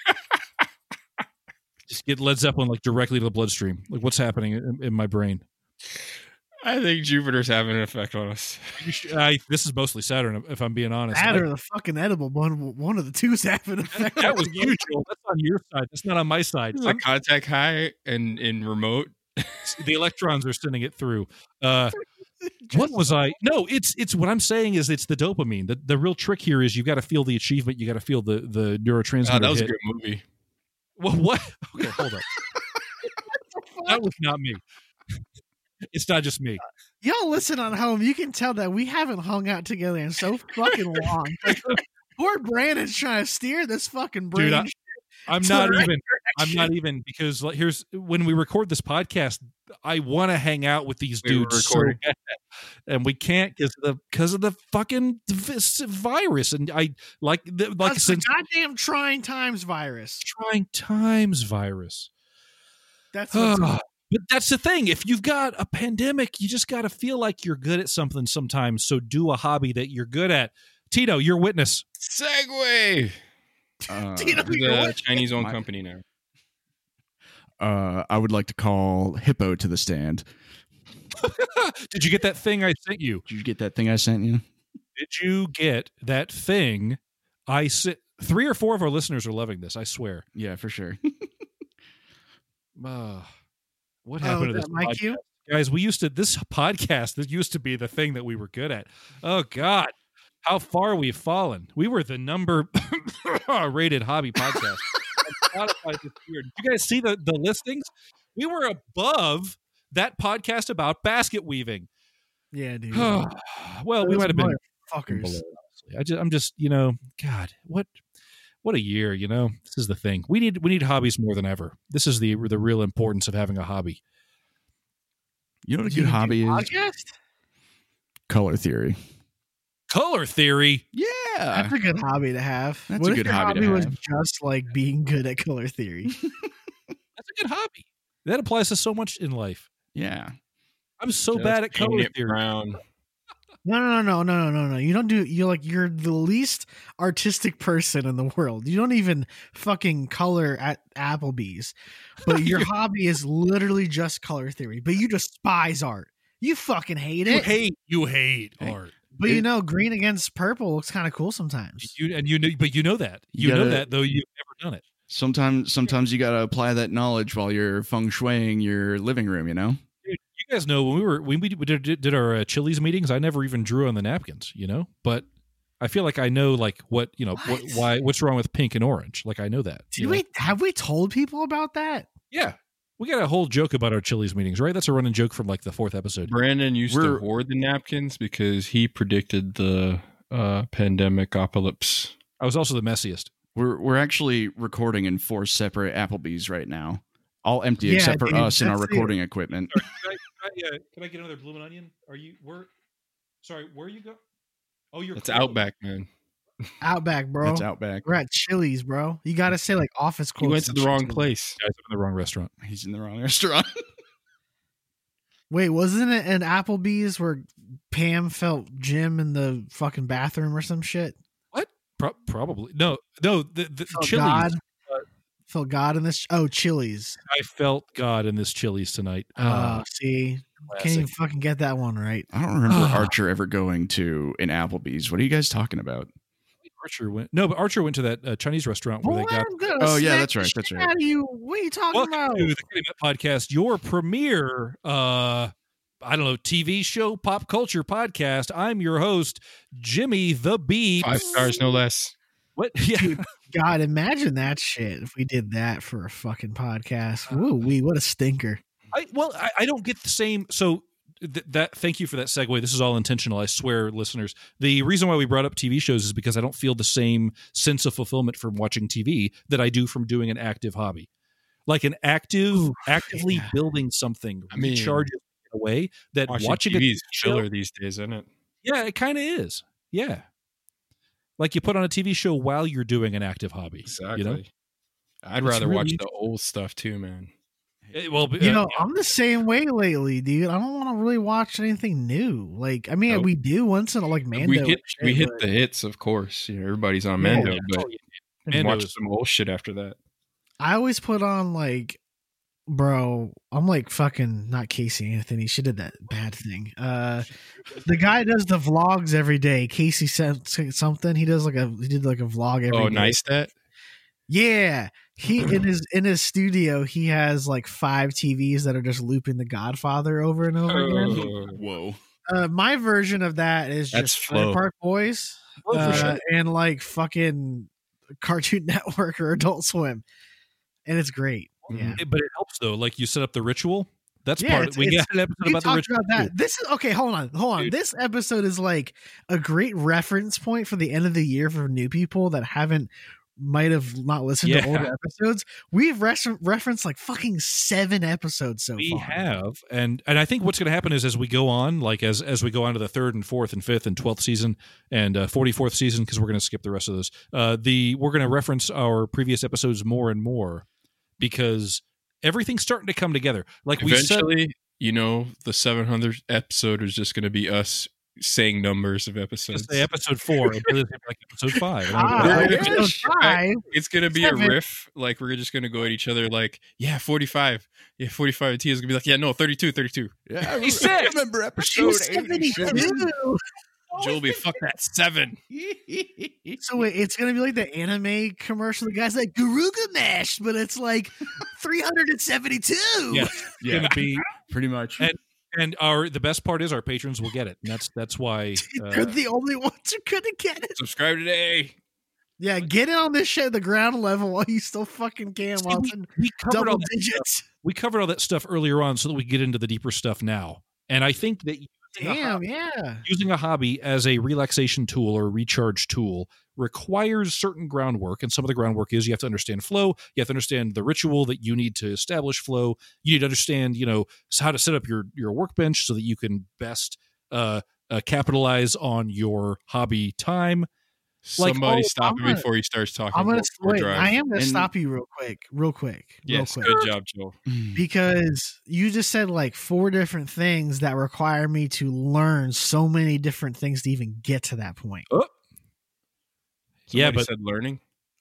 Just get Led Zeppelin like directly to the bloodstream. Like what's happening in my brain? I think Jupiter's having an effect on us. This is mostly Saturn, if I'm being honest. That or the fucking edible one of the two's having an effect. That was huge. That's on your side. That's not on my side. It's like contact high and in remote. The electrons are sending it through. What was I? No, it's what I'm saying is it's the dopamine. The real trick here is you got to feel the achievement. You got to feel the neurotransmitter. Oh, that was a good movie. Well, what? Okay, hold up. That was not me. It's not just me. Y'all listen on home. You can tell that we haven't hung out together in so fucking long. Poor Brandon's trying to steer this fucking brain. Dude, I'm not even because like, here's when we record this podcast, I want to hang out with these dudes so bad, and we can't because of the fucking virus. And I like that's the goddamn trying times virus. Trying times virus. That's what's but that's the thing. If you've got a pandemic, you just got to feel like you're good at something sometimes. So do a hobby that you're good at. Tito, your witness. Segway. The Chinese-owned company now. I would like to call Hippo to the stand. Did you get that thing I sent you? Did you get that thing I sent you? Did you get that thing I sent? 3 or 4 of our listeners are loving this, I swear. Yeah, for sure. What happened to this podcast? Guys, this podcast used to be the thing that we were good at. Oh, God. How far we've fallen. We were the number rated hobby podcast. Spotify this year. Did you guys see the listings? We were above that podcast about basket weaving. Yeah, dude. Well, we might have been fuckers. below, honestly. I'm just, God, what a year, This is the thing. We need hobbies more than ever. This is the real importance of having a hobby. You know what a good hobby is? Podcast? Color theory. Color theory? Yeah. That's a good hobby to have. That's what a if good your hobby hobby to was have? just like being good at color theory? That's a good hobby. That applies to so much in life. Yeah. I'm so Just bad at paint color it theory. brown. No. You don't do. You're the least artistic person in the world. You don't even fucking color at Applebee's, but your hobby is literally just color theory. But you despise art. You fucking hate it. You hate Hey. art. But green against purple looks kind of cool sometimes. But you know that. You know that though you've never done it. Sometimes you got to apply that knowledge while you're feng shuiing your living room, Dude, you guys know when we did our Chili's meetings, I never even drew on the napkins, But I feel like I know what's wrong with pink and orange. Like I know that. Have we told people about that? Yeah. We got a whole joke about our Chili's meetings, right? That's a running joke from like the 4th episode. Brandon used to hoard the napkins because he predicted the pandemic apocalypse. I was also the messiest. We're actually recording in 4 separate Applebee's right now, all empty Yeah, except for dude, us and our that's recording equipment. Can I get another bloomin' onion? Where you go? Oh, you're It's Outback, man. Outback, bro. That's Outback. We're at Chili's, bro. You got to say like office quotes. He went to and the shit. wrong place. Guys, I'm in the wrong restaurant. He's in the wrong restaurant. Wait, wasn't it an Applebee's where Pam felt Jim in the fucking bathroom or some shit? What? Probably. No. The Felt Chili's. God. Felt God in this. Oh, Chili's. I felt God in this Chili's tonight. See, can't even fucking get that one right. I don't remember Archer ever going to an Applebee's. What are you guys talking about? Archer went. No, but Archer went to that Chinese restaurant where they got. Oh, yeah, that's right. That's right. Out of you. What are you talking Welcome about? to the Getting Up Podcast, your premier, TV show, pop culture podcast. I'm your host, Jimmy the Beep. 5 stars, no less. What? Yeah. God, imagine that shit if we did that for a fucking podcast. Woo wee, what a stinker. I don't get the same. So thank you for that segue. This is all intentional. I swear, listeners. The reason why we brought up TV shows is because I don't feel the same sense of fulfillment from watching TV that I do from doing an active hobby, like actively building something. Recharges in a way that watching TV is show, filler these days, isn't it? Yeah, it kind of is. Yeah. Like you put on a TV show while you're doing an active hobby. Exactly. I'd rather watch the old stuff too, man. I'm the same way lately, dude. I don't want to really watch anything new. Like, I mean, we do once in a Mando. We hit the hits, of course. Everybody's on Mando, but watch some old shit after that. I always put on bro, I'm like fucking not Casey Anthony. She did that bad thing. The guy does the vlogs every day. Casey sent something. He did like a vlog every day. Oh, nice that. Yeah. He in his studio, he has 5 TVs that are just looping The Godfather over and over again. Whoa. My version of that is just Trailer Park Boys and fucking Cartoon Network or Adult Swim, and it's great. Yeah, but it helps though. Like you set up the ritual. That's part of it. We got an episode about the ritual. About that. This is okay. Hold on. Dude. This episode is a great reference point for the end of the year for new people that might have not listened to older episodes. We've referenced fucking 7 episodes so far. We have, and I think what's going to happen is as we go on, as we go on to the 3rd and 4th and 5th and 12th season and 44th season, because we're going to skip the rest of those. We're going to reference our previous episodes more and more because everything's starting to come together. Eventually, the 700th episode is just going to be us saying numbers of episodes. Say episode 4, episode 5. Episode 5. It's gonna be 7. A riff. We're just gonna go at each other. 45. Yeah, 45. And Tia's gonna be yeah, no, 32. Yeah, I remember episode 72. Joel will be fuck that 7. So it's gonna be the anime commercial. The guy's like Garuga Mesh, but it's 372. Yeah, gonna be pretty much. And the best part is our patrons will get it, and that's why they're the only ones who couldn't get it. Subscribe today. Yeah, get in on this shit at the ground level while you still fucking can. See, While it's in we covered all double that digits. we covered all that stuff earlier on so that we get into the deeper stuff now. And I think that Damn, yeah. using a hobby as a relaxation tool or recharge tool requires certain groundwork. And some of the groundwork is you have to understand flow. You have to understand the ritual that you need to establish flow. You need to understand, how to set up your workbench so that you can best capitalize on your hobby time. Somebody stop him before he starts talking. I'm gonna wait. drive. I am gonna stop you real quick. Yes, quick. good job, Joel. Because you just said like 4 different things that require me to learn so many different things to even get to that point. Oh. Yeah, but said learning.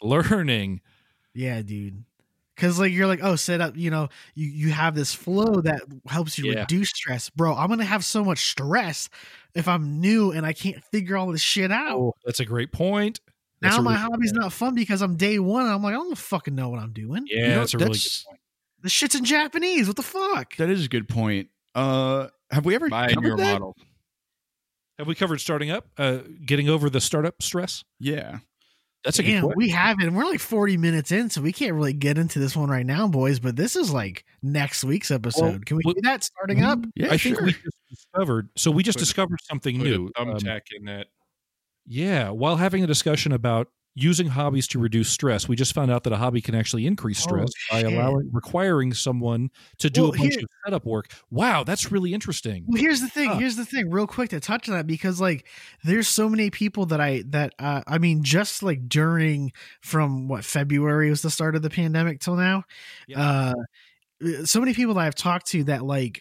Yeah, dude. Because like you're like, oh, set up. You have this flow that helps you reduce stress, bro. I'm gonna have so much stress if I'm new and I can't figure all this shit out. Oh, that's a great point. Now my hobby's not fun because I'm day one and I'm like, I don't fucking know what I'm doing. Yeah, that's a really good point. The shit's in Japanese. What the fuck? That is a good point. Have we ever covered that? Model. Have we covered starting up? Getting over the startup stress? Yeah. That's a good point. We haven't. We're like 40 minutes in, so we can't really get into this one right now, boys. But this is like next week's episode. Well, Can we do that starting up? Yeah, I think we just discovered. So we just discovered something new. Thumbtack in that. Yeah, while having a discussion about using hobbies to reduce stress, we just found out that a hobby can actually increase stress by requiring someone to do a bunch of setup work. Wow, that's really interesting. Well, here's the thing, real quick to touch on that, because like there's so many people that I mean, just like during from February was the start of the pandemic till now. Yeah. So many people that I've talked to that like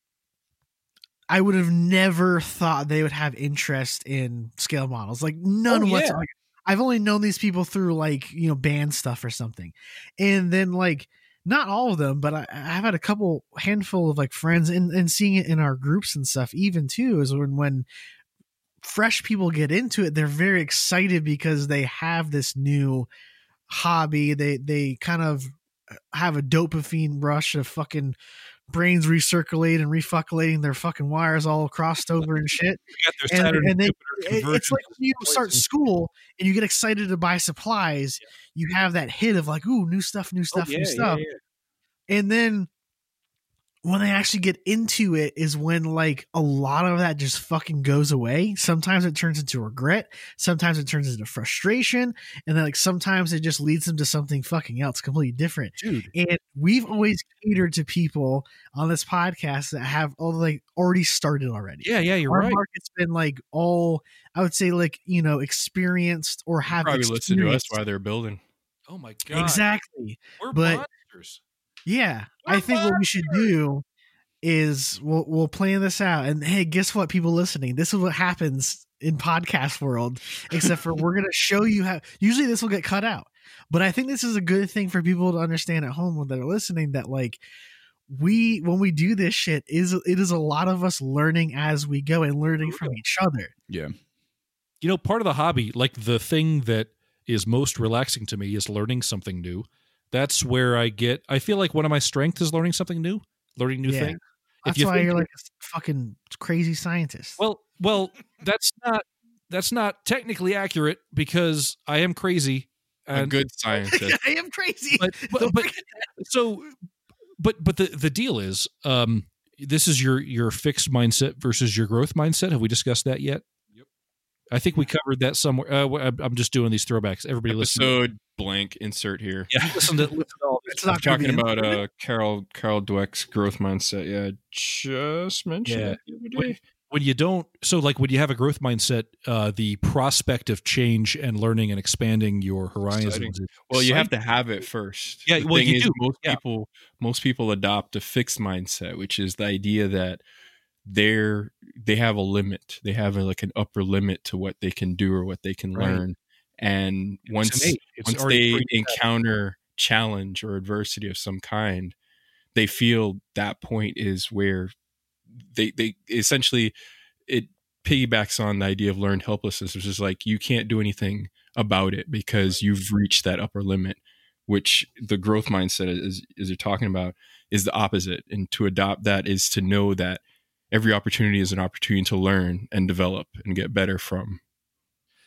I would have never thought they would have interest in scale models. Like none whatsoever. Like, I've only known these people through like, band stuff or something. And then like, not all of them, but I've had a handful of like friends and seeing it in our groups and stuff even too, is when fresh people get into it, they're very excited because they have this new hobby. They kind of have a dopamine rush of fucking brains recirculating and refuculating their fucking wires all crossed over and shit. And then it's like when you start school and you get excited to buy supplies, you have that hit of like, ooh, new stuff. Yeah. And then when they actually get into it is when like a lot of that just fucking goes away. Sometimes it turns into regret. Sometimes it turns into frustration. And then like sometimes it just leads them to something fucking else completely different. Dude. And we've always catered to people on this podcast that have already started already. Yeah, you're Our right. market's been like all, I would say like, experienced or have probably listen to us while they're building. Oh my God. Exactly. We're but monsters. yeah, I think what we should do is we'll plan this out. And hey, guess what, people listening? This is what happens in podcast world, except for we're going to show you how. Usually this will get cut out. But I think this is a good thing for people to understand at home when they're listening, that like when we do this shit, it is a lot of us learning as we go and learning from each other. Yeah. Part of the hobby, like the thing that is most relaxing to me is learning something new. That's where I feel like one of my strengths is learning something new, learning new things. That's why you're like a fucking crazy scientist. Well, that's not technically accurate because I am crazy. A good scientist. I am crazy. But the deal is, this is your fixed mindset versus your growth mindset. Have we discussed that yet? Yep. I think we covered that somewhere. I'm just doing these throwbacks. Everybody listen. Episode blank insert here. Yeah, listen to all this. It's not talking about Carol Dweck's growth mindset. Yeah, just mentioned it the other day. When you don't, so like when you have a growth mindset, the prospect of change and learning and expanding your horizons. Well, you have to have it first. Yeah, well, you do. Most people adopt a fixed mindset, which is the idea that they have a limit. They have like an upper limit to what they can do or what they can learn. And once they encounter challenge or adversity of some kind, they feel that point is where they essentially, it piggybacks on the idea of learned helplessness, which is like you can't do anything about it because you've reached that upper limit, which the growth mindset is you're talking about is the opposite. And to adopt that is to know that every opportunity is an opportunity to learn and develop and get better from.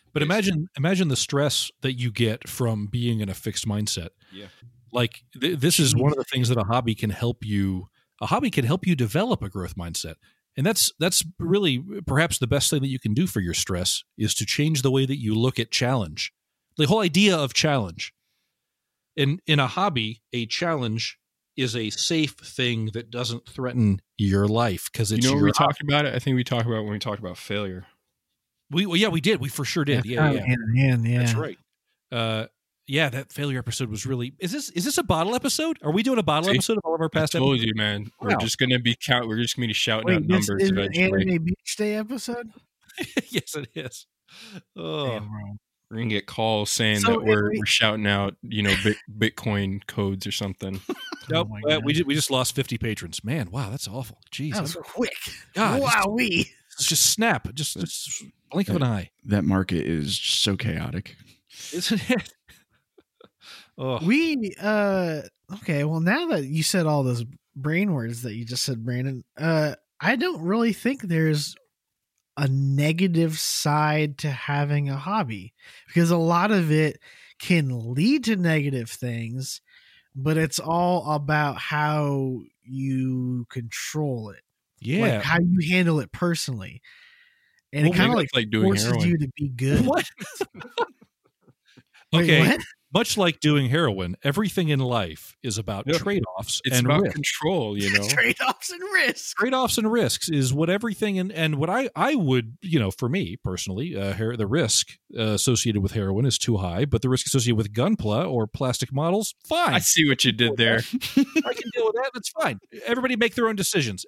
But imagine the stress that you get from being in a fixed mindset. Yeah. Like this is one of the things that a hobby can help you. A hobby can help you develop a growth mindset. And that's really perhaps the best thing that you can do for your stress is to change the way that you look at challenge. The whole idea of challenge. In a hobby, a challenge is a safe thing that doesn't threaten your life because it's when we talked about it. I think we talked about when we talked about failure. We did. We for sure did. Yeah. That's right. That failure episode was really. Is this a bottle episode? Are we doing a bottle episode of all of our past? I told you, man. We're just gonna be shouting out numbers is eventually. An Anime Beach Day episode. Yes, it is. Oh. Damn, we're gonna get calls saying that we're shouting out, Bitcoin codes or something. Nope. We just lost 50 patrons. Man, wow, that's awful. Jeez, that was quick. God, Wowee. Just snap. Just blink of an eye. That market is so chaotic, isn't it? Oh. Okay. Well, now that you said all those brain words that you just said, Brandon, I don't really think there's a negative side to having a hobby because a lot of it can lead to negative things, but it's all about how you control it. Yeah. Like how you handle it personally. And it kind of like forces heroin. You to be good. What? Wait, okay. What? Much like doing heroin, everything in life is about trade-offs and about risk. Control, Trade-offs and risks. Trade-offs and risks is what everything and what I would, for me personally, the risk associated with heroin is too high, but the risk associated with Gunpla or plastic models, fine. I see what you did there. I can deal with that. That's fine. Everybody make their own decisions.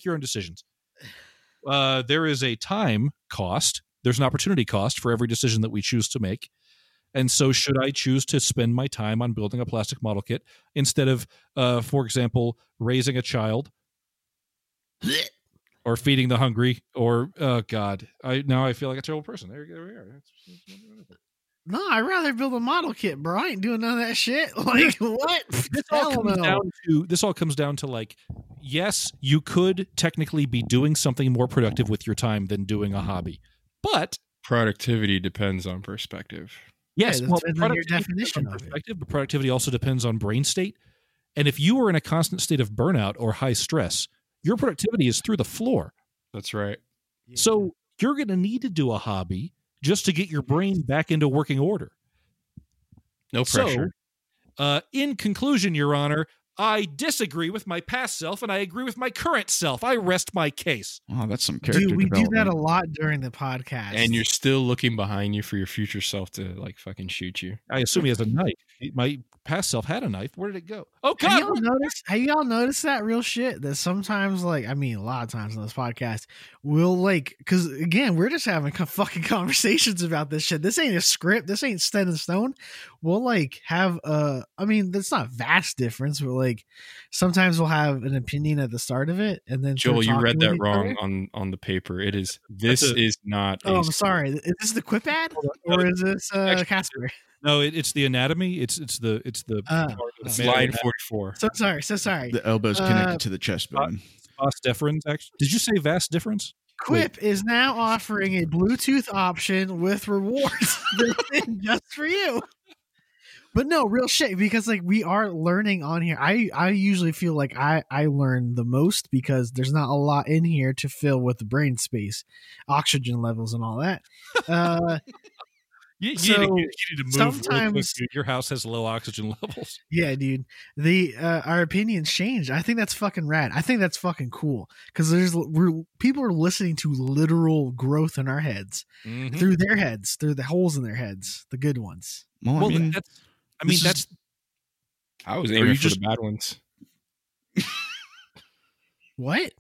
There is a time cost. There's an opportunity cost for every decision that we choose to make. And so should I choose to spend my time on building a plastic model kit instead of, for example, raising a child or feeding the hungry or, God, I feel like a terrible person. There we are. No, I'd rather build a model kit, bro. I ain't doing none of that shit. Like, what? This all comes down to like, yes, you could technically be doing something more productive with your time than doing a hobby, but productivity depends on perspective. Yes, well, your definition of perspective, but productivity also depends on brain state. And if you are in a constant state of burnout or high stress, your productivity is through the floor. That's right. Yeah. So you're going to need to do a hobby just to get your brain back into working order. No pressure. So, in conclusion, Your Honor, I disagree with my past self and I agree with my current self. I rest my case. Oh, that's some character Dude, we development. do that a lot during the podcast. And you're still looking behind you for your future self to like fucking shoot you. I assume he has a knife. My past self had a knife. Where did it go? Oh, God. Have y'all noticed that real shit? That sometimes, like, I mean, a lot of times on this podcast, we'll like, because again, we're just having fucking conversations about this shit. This ain't a script. This ain't set in stone. We'll like have I mean, that's not vast difference, but like sometimes we'll have an opinion at the start of it, and then Joel, you read that wrong on the paper. It is is not. Oh, I'm sorry. Is this the Quip ad or is this Casper? No, it's the anatomy. It's the line 44. So sorry. The elbow's connected to the chest bone. Vas deferens. Actually, did you say vas deferens? Quip is now offering a Bluetooth option with rewards just for you. But no, real shit, because like we are learning on here. I usually feel like I learn the most because there's not a lot in here to fill with the brain space, oxygen levels, and all that. You need to move. Sometimes your house has low oxygen levels. Yeah, dude. Our opinions change. I think that's fucking rad. I think that's fucking cool because people are listening to literal growth in our heads through their heads, through the holes in their heads, the good ones. Well, I was aiming for the bad ones. What?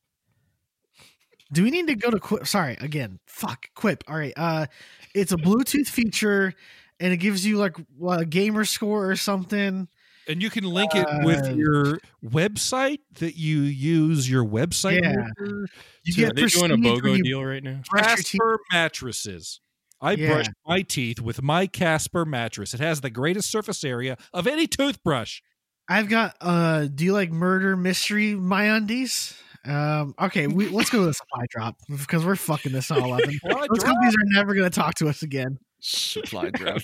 Do we need to go to Quip? Sorry, again. Fuck, Quip. All right. It's a Bluetooth feature, and it gives you like a gamer score or something. And you can link it with your website that you use your website. Yeah. Are they doing a BOGO deal right now? Casper mattresses. I brush my teeth with my Casper mattress. It has the greatest surface area of any toothbrush. I've got, do you like murder mystery MyUndies? Okay, let's go to the supply drop because we're fucking this all up. And those companies are never going to talk to us again. Supply drop.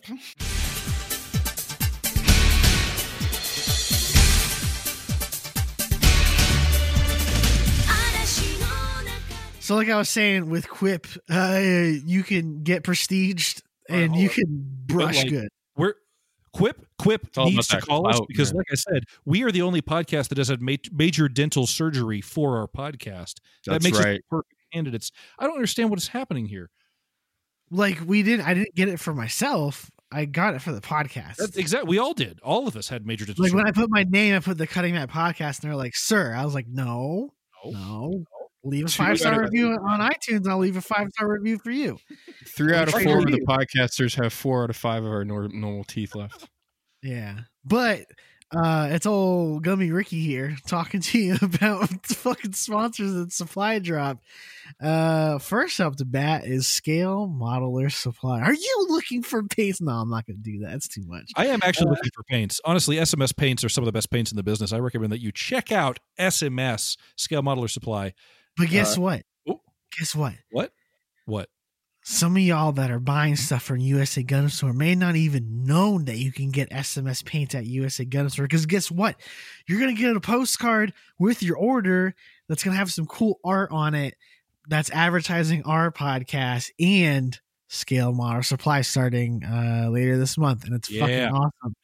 So, like I was saying, with Quip, you can get prestiged and you can brush good. Quip needs to call us because, like I said, we are the only podcast that has had major dental surgery for our podcast. That makes us perfect candidates. I don't understand what is happening here. Like I didn't get it for myself. I got it for the podcast. That's exactly. We all did. All of us had major dental surgery. When I put my name, I put the Cutting Mat Podcast, and they're like, "Sir," I was like, "No." Leave a 5-star review on iTunes. I'll leave a 5-star review for you. 3 out of 4 of the podcasters have 4 out of 5 of our normal teeth left. Yeah, but it's old Gummy Ricky here talking to you about fucking sponsors and Supply Drop. First up to bat is Scale Modeler Supply. Are you looking for paints? No, I'm not going to do that. It's too much. I am actually looking for paints. Honestly, SMS paints are some of the best paints in the business. I recommend that you check out SMS, Scale Modeler Supply. But guess what? Guess what? What? Some of y'all that are buying stuff from USA Gun Store may not even know that you can get SMS paints at USA Gun Store. Because guess what? You're going to get a postcard with your order that's going to have some cool art on it that's advertising our podcast and Scale Modeler Supply starting later this month. And it's fucking awesome.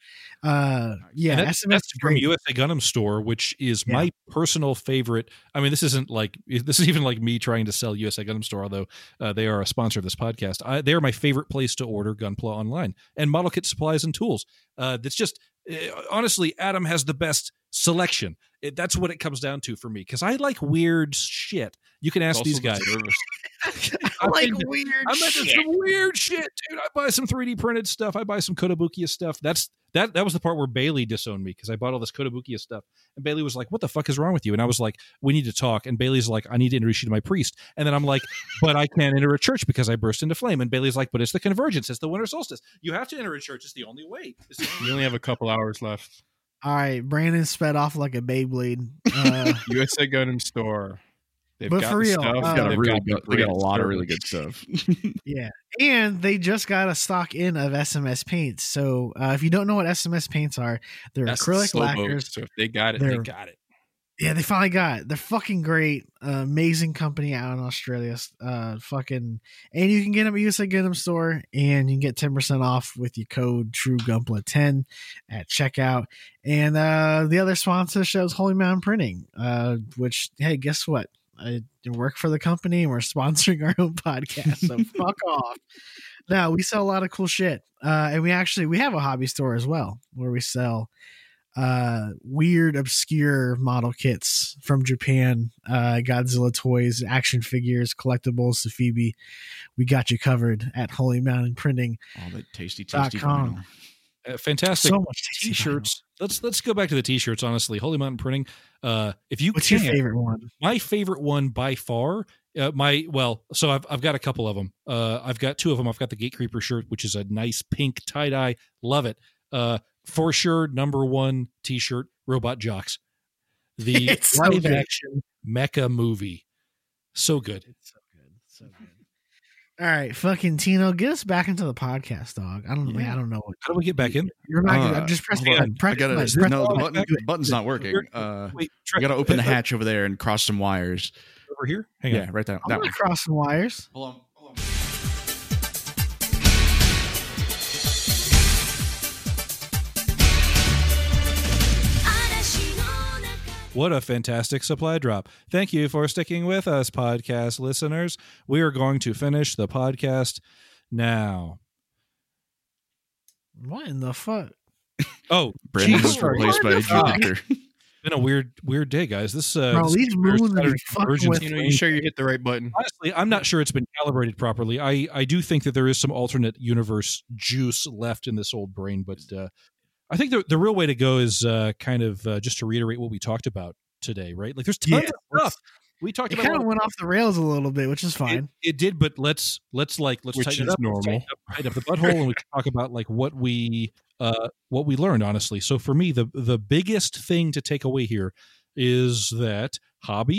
That's from USA Gundam Store, which is my personal favorite. I mean, this is even like me trying to sell USA Gundam Store, although they are a sponsor of this podcast. They are my favorite place to order Gunpla online and model kit supplies and tools. That's just honestly, Adam has the best selection. That's what it comes down to for me because I like weird shit. You can ask these guys. I'm into some weird shit, dude. I buy some 3D printed stuff. I buy some Kotobukiya stuff. That was the part where Bailey disowned me because I bought all this Kotobukiya stuff. And Bailey was like, "What the fuck is wrong with you?" And I was like, "We need to talk." And Bailey's like, "I need to introduce you to my priest." And then I'm like, "But I can't enter a church because I burst into flame." And Bailey's like, "But it's the convergence. It's the winter solstice. You have to enter a church. It's the only way." You only have a couple hours left. All right, Brandon sped off like a Beyblade. USA Gundam Store. They've but got for real, stuff. They got a lot of really good stuff. Yeah, and they just got a stock in of SMS paints. So if you don't know what SMS paints are, they're acrylic lacquers. So if they got it, they got it. Yeah, they finally got it. They're fucking great. Amazing company out in Australia. And you can get them at USA Gundam Store, and you can get 10% off with your code TrueGumpla10 at checkout. And the other sponsor shows Holy Mountain Printing, which, hey, guess what? I work for the company and we're sponsoring our own podcast, so fuck off. Now we sell a lot of cool shit, and we have a hobby store as well where we sell weird, obscure model kits from Japan, Godzilla toys, action figures, collectibles, Phoebe. We got you covered at Holy Mountain Printing. All that tasty vinyl. Fantastic. So much t-shirts. Let's go back to the t-shirts. Honestly, Holy Mountain Printing. What's your favorite one? My favorite one by far. So I've got a couple of them. I've got 2 of them. I've got the Gate Creeper shirt, which is a nice pink tie dye. Love it. For sure, number 1 t-shirt, Robot Jocks, the live action mecha movie. So good. It's so good. All right, fucking Tino, get us back into the podcast, dog. I don't know. How do we get back in? You're not just press the button. The button's not working. Wait, you got to open the hatch over there and cross some wires. Over here? Hang on. Right there. I'm going to cross some wires. Hold on. What a fantastic supply drop. Thank you for sticking with us, podcast listeners. We are going to finish the podcast now. What in the fuck? Oh, Brandon was replaced by a Jupiter. Been a weird day, guys. This these moons are fucking with. You sure you hit the right button? Honestly, I'm not sure it's been calibrated properly. I do think that there is some alternate universe juice left in this old brain, but I think the real way to go is just to reiterate what we talked about today, right? Like, there's tons of stuff. We talked about. It kind of went off the rails a little bit, which is fine. It did, but let's tighten it up. Normal. Tighten up the butthole, and we can talk about like what we learned. Honestly, so for me, the biggest thing to take away here is that hobbies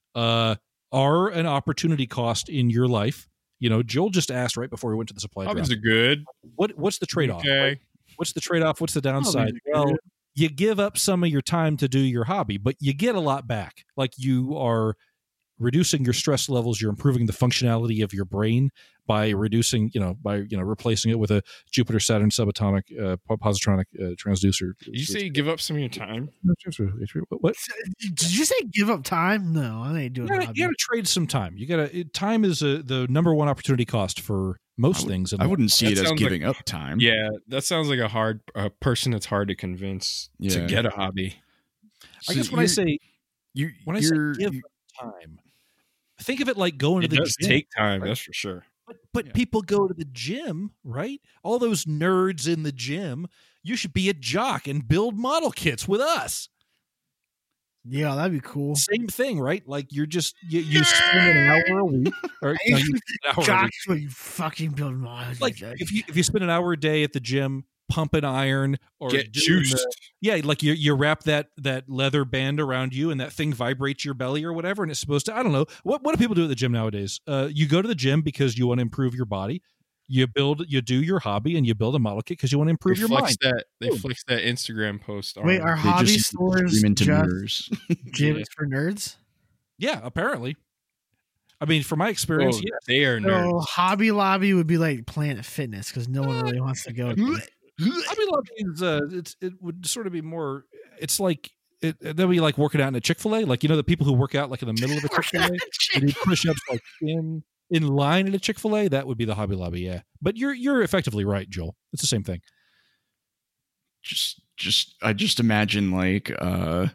are an opportunity cost in your life. You know, Joel just asked right before we went to the supply drop. Hobbies are good. What's the trade-off? Okay. Right? What's the trade-off? What's the downside? Hobbies are Well, good. you give up some of your time to do your hobby, but you get a lot back. Like you are reducing your stress levels, you're improving the functionality of your brain by reducing, replacing it with a Jupiter Saturn subatomic positronic transducer. Did you say you give up some of your time? What? Did you say give up time? No, I ain't doing You hobby. gotta trade some time. Time is the number one opportunity cost for most things. I wouldn't see That it as sounds giving up time. Yeah, that sounds like a person that's hard to convince to Yeah. get a hobby. I guess when I say you, give up time, think of it like going It to the does gym. take time, right? that's for sure. But Yeah. people go to the gym, right? All those nerds in the gym. You should be a jock and build model kits with us. Yeah, that'd be cool. Same thing, right? Like you spend an hour a week, or no, you spend an hour a week. Jocks, when you fucking build models. Like if you spend an hour a day at the gym pumping iron or Get doing juiced. like you wrap that leather band around you and that thing vibrates your belly or whatever, and it's supposed to, I don't know, what do people do at the gym nowadays? You go to the gym because you want to improve your body. You do your hobby and you build a model kit because you want to improve They your flex mind. They flex that Instagram post on. Wait, are They hobby just stores scream into just mirrors. gyms for nerds? Yeah, apparently. I mean, from my experience, Oh, yeah. they are So nerds. Hobby Lobby would be like Planet Fitness because no one really wants to go. there. Hobby Lobby is it would sort of be more. It's like they'll be like working out in a Chick-fil-A, like the people who work out like in the middle of a Chick-fil-A, they do push-ups like in line at a Chick-fil-A. That would be the Hobby Lobby, yeah. But you're effectively right, Joel. It's the same thing. I just imagine like that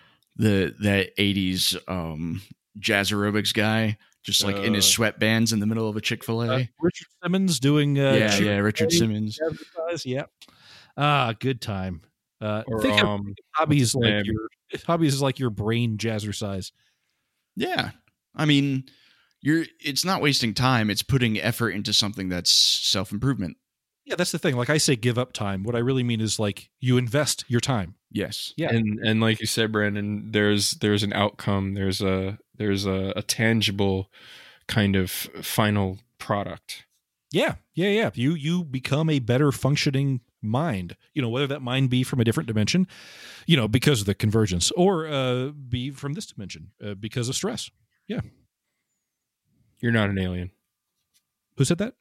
80s jazz aerobics guy just like in his sweatbands in the middle of a Chick-fil-A. Richard Simmons doing Richard Simmons. Yeah. Ah, good time. Or, think of hobbies what's his like name? hobbies is like your brain jazzercise. Yeah. I mean, it's not wasting time, it's putting effort into something that's self-improvement. Yeah, that's the thing. Like I say, give up time. What I really mean is like you invest your time. Yes. Yeah. And like you said, Brandon, there's an outcome. There's a tangible kind of final product. Yeah. You become a better functioning mind. Whether that mind be from a different dimension, because of the convergence, or be from this dimension because of stress. Yeah. You're not an alien. Who said that?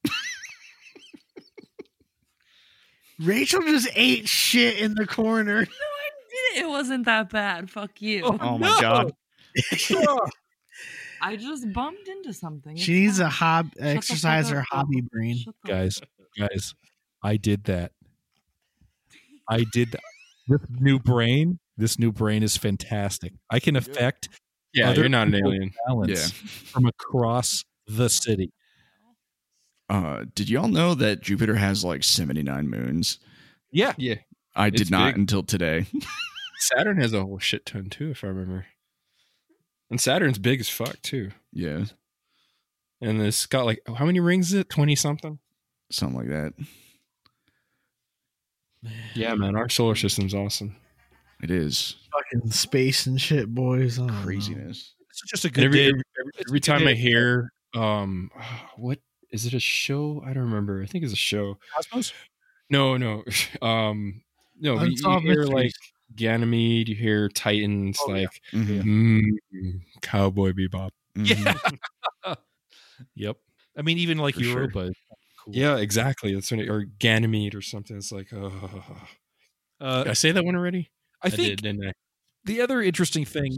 Rachel just ate shit in the corner. No, I didn't. It wasn't that bad. Fuck you. Oh my god. I just bumped into something. She needs a fuck exercise her up. hobby brain. Shut the Guys, I did that. This new brain is fantastic. I can affect Yeah, other you're not an people's alien. talents from across the city. Did y'all know that Jupiter has like 79 moons? Yeah. Yeah. I It's did not big. until today. Saturn has a whole shit ton too, if I remember. And Saturn's big as fuck too. Yeah. And it's got like how many rings is it? 20 something? Something like that. Yeah, man. Our solar system's awesome. It is Fucking space and shit, boys. I don't know. craziness. It's just a And good every, day. every, It's every a good time I day. hear what is it, a show? I don't remember. I think it's a show. Cosmos? No. No, you Unsolved hear Mysteries. like Ganymede, you hear Titans, Oh, yeah. like Mhm. Cowboy Bebop. Mhm. Yeah. Yep. I mean, even like For sure. Europa. is cool. Yeah, exactly. That's when or Ganymede or something. It's like, did I say that one already? I think did, didn't I? the other interesting thing,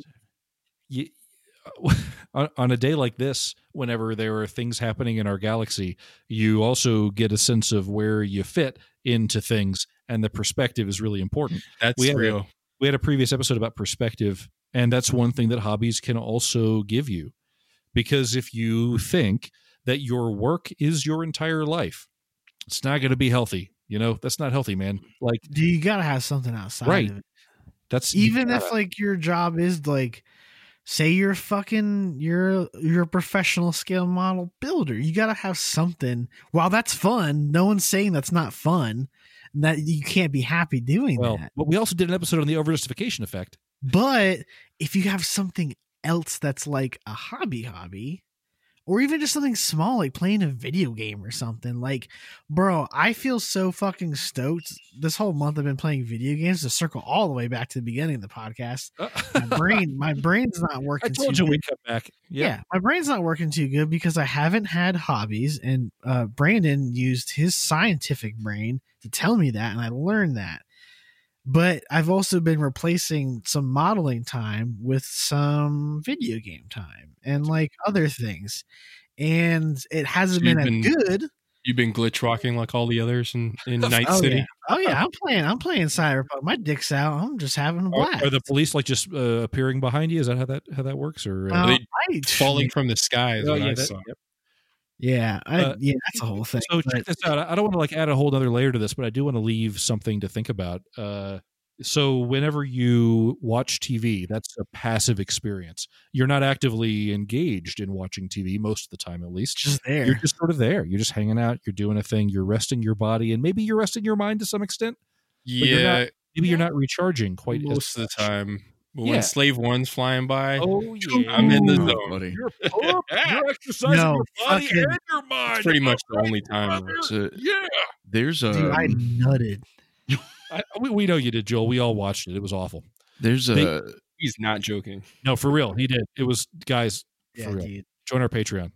on a day like this, whenever there are things happening in our galaxy, you also get a sense of where you fit into things, and the perspective is really important. That's We had real. We had a previous episode about perspective, and that's one thing that hobbies can also give you. Because if you think that your work is your entire life, it's not going to be healthy. That's not healthy, man. Like, You gotta have something outside Right. of it. that's Even if like your job is like, say you're a professional scale model builder, you gotta have something. While that's fun, no one's saying that's not fun, and that you can't be happy doing that. but we also did an episode on the overjustification effect. But if you have something else that's like a hobby, or even just something small like playing a video game or something. Like, bro, I feel so fucking stoked. This whole month I've been playing video games, to circle all the way back to the beginning of the podcast. My brain's not working. I told you we'd come back. Yeah, my brain's not working too good because I haven't had hobbies, and Brandon used his scientific brain to tell me that, and I learned that. But I've also been replacing some modeling time with some video game time and like other things. And it hasn't been as good. You've been glitch walking like all the others in Night City. Yeah. Oh yeah, I'm playing Cyberpunk. My dick's out. I'm just having a blast. Are the police like just appearing behind you? Is that how that works? Or are they falling from the sky? Is what I saw. Yep. Yeah, that's a whole thing. So check this out. I don't want to like add a whole other layer to this, but I do want to leave something to think about. So whenever you watch TV, that's a passive experience. You're not actively engaged in watching TV most of the time, at least. Just there. You're just sort of there. You're just hanging out. You're doing a thing. You're resting your body, and maybe you're resting your mind to some extent. Yeah. You're not recharging quite most of the time. But when Yeah. Slave 1's flying by, Oh yeah, I'm in the zone. buddy. You're pumped. You're exercising No, your body fucking- and your mind. It's pretty much the only time. Brother. Yeah. There's Dude, I nutted. We know you did, Joel. We all watched it. It was awful. there's He's not joking. No, for real. He did. It was, guys, Yeah, for real. dude. Join our Patreon.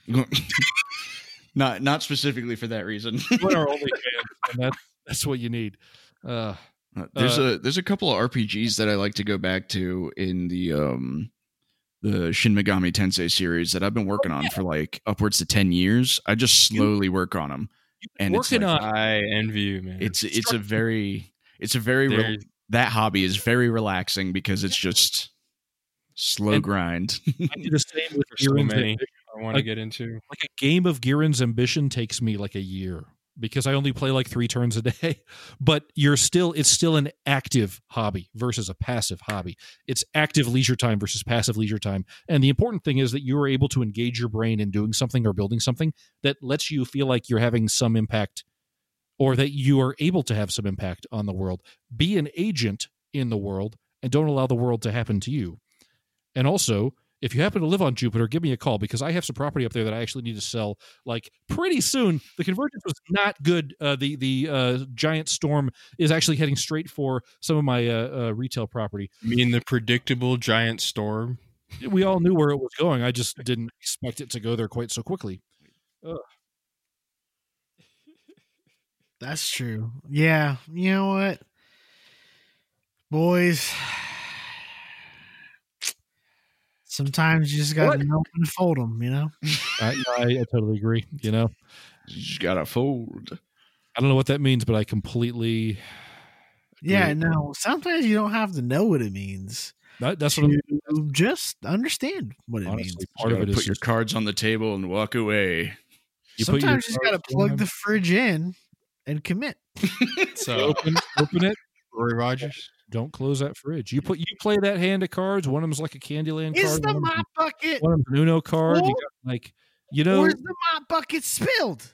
not specifically for that reason. Join our OnlyFans. And that's what you need. There's a couple of RPGs that I like to go back to in the Shin Megami Tensei series that I've been working on for like upwards to 10 years. I just slowly work on them, and it's Working like, on I envy you, man. it's a very There's- that hobby is very relaxing because it's just slow And- grind. I do the same with There's so Gihren's many Ambition. I want to Like- get into. Like a game of Gihren's Ambition takes me like a year because I only play like 3 turns a day. But it's still an active hobby versus a passive hobby. It's active leisure time versus passive leisure time. And the important thing is that you are able to engage your brain in doing something or building something that lets you feel like you're having some impact, or that you are able to have some impact on the world. Be an agent in the world and don't allow the world to happen to you. And also, if you happen to live on Jupiter, give me a call because I have some property up there that I actually need to sell like pretty soon. The convergence was not good. The giant storm is actually heading straight for some of my retail property. You mean the predictable giant storm? We all knew where it was going. I just didn't expect it to go there quite so quickly. That's true. Yeah, you know what, boys? Sometimes you just got to know when to fold them, you know? I totally agree. You know, You just gotta fold. I don't know what that means, but I completely Yeah, agree. no. Sometimes you don't have to know what it means. That's what I'm You just understand what it honestly means. part of it is Put your just- cards on the table and walk away. you put your Sometimes you just got to cards plug down, the fridge in and commit. So, open it. Rory Rogers. Don't close that fridge. You play that hand of cards. One of them's like a Candyland Is card. the one of them's- mop bucket one of them's an Uno card. You Or- got like, you know, or is the mop bucket spilled?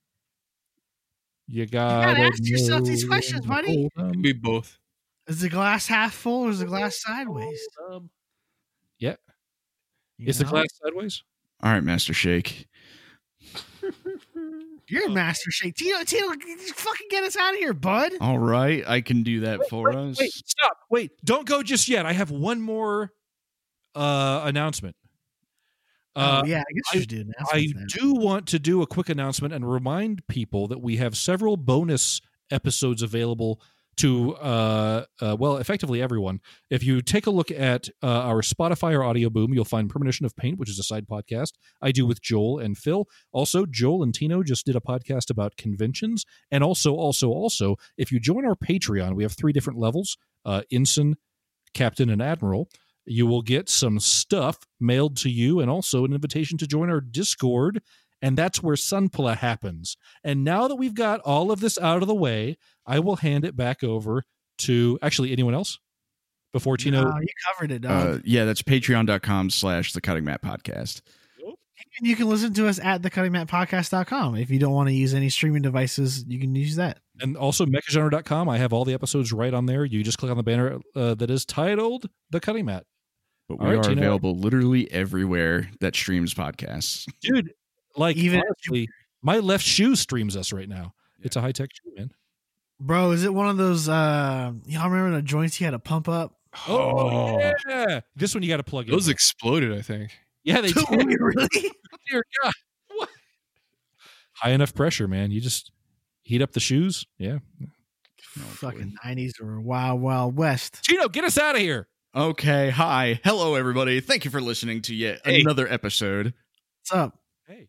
you gotta ask yourself these know questions, when to buddy. hold 'em. Could be both. Is the glass half full or is the glass sideways? Yeah. You Is the know? glass sideways? All right, Master Shake. You're a master shake. Tino, fucking get us out of here, bud. All right, I can do that for us. Wait, stop. Wait, don't go just yet. I have one more announcement. Yeah, I guess you should do an I announcement then. do want to do a quick announcement and remind people that we have several bonus episodes available to, effectively everyone. If you take a look at our Spotify or Audio Boom, you'll find Premonition of Paint, which is a side podcast I do with Joel and Phil. Also, Joel and Tino just did a podcast about conventions. And also, if you join our Patreon, we have 3 different levels, Ensign, Captain, and Admiral. You will get some stuff mailed to you and also an invitation to join our Discord. And that's where Sunpla happens. And now that we've got all of this out of the way, I will hand it back over to actually anyone else before Tino. No, you covered it, dog. Yeah, that's patreon.com/the Cutting Mat Podcast. And you can listen to us at thecuttingmatpodcast.com. If you don't want to use any streaming devices, you can use that. And also mechagenre.com. I have all the episodes right on there. You just click on the banner that is titled The Cutting Mat. But All we right, are Tino. available literally everywhere that streams podcasts. Dude, like, Even- honestly, my left shoe streams us right now. It's a high-tech shoe, man. Bro, is it one of those y'all remember the joints you had to pump up? Oh, yeah. This one you got to plug in. Those though. exploded, I think. Yeah, they Wait, did. really? Dear God. What? High enough pressure, man. You just heat up the shoes. Yeah. Fucking 90s or Wild Wild West. Chino, get us out of here. Okay, hi. Hello, everybody. Thank you for listening to yet Hey. another episode What's up? Hey.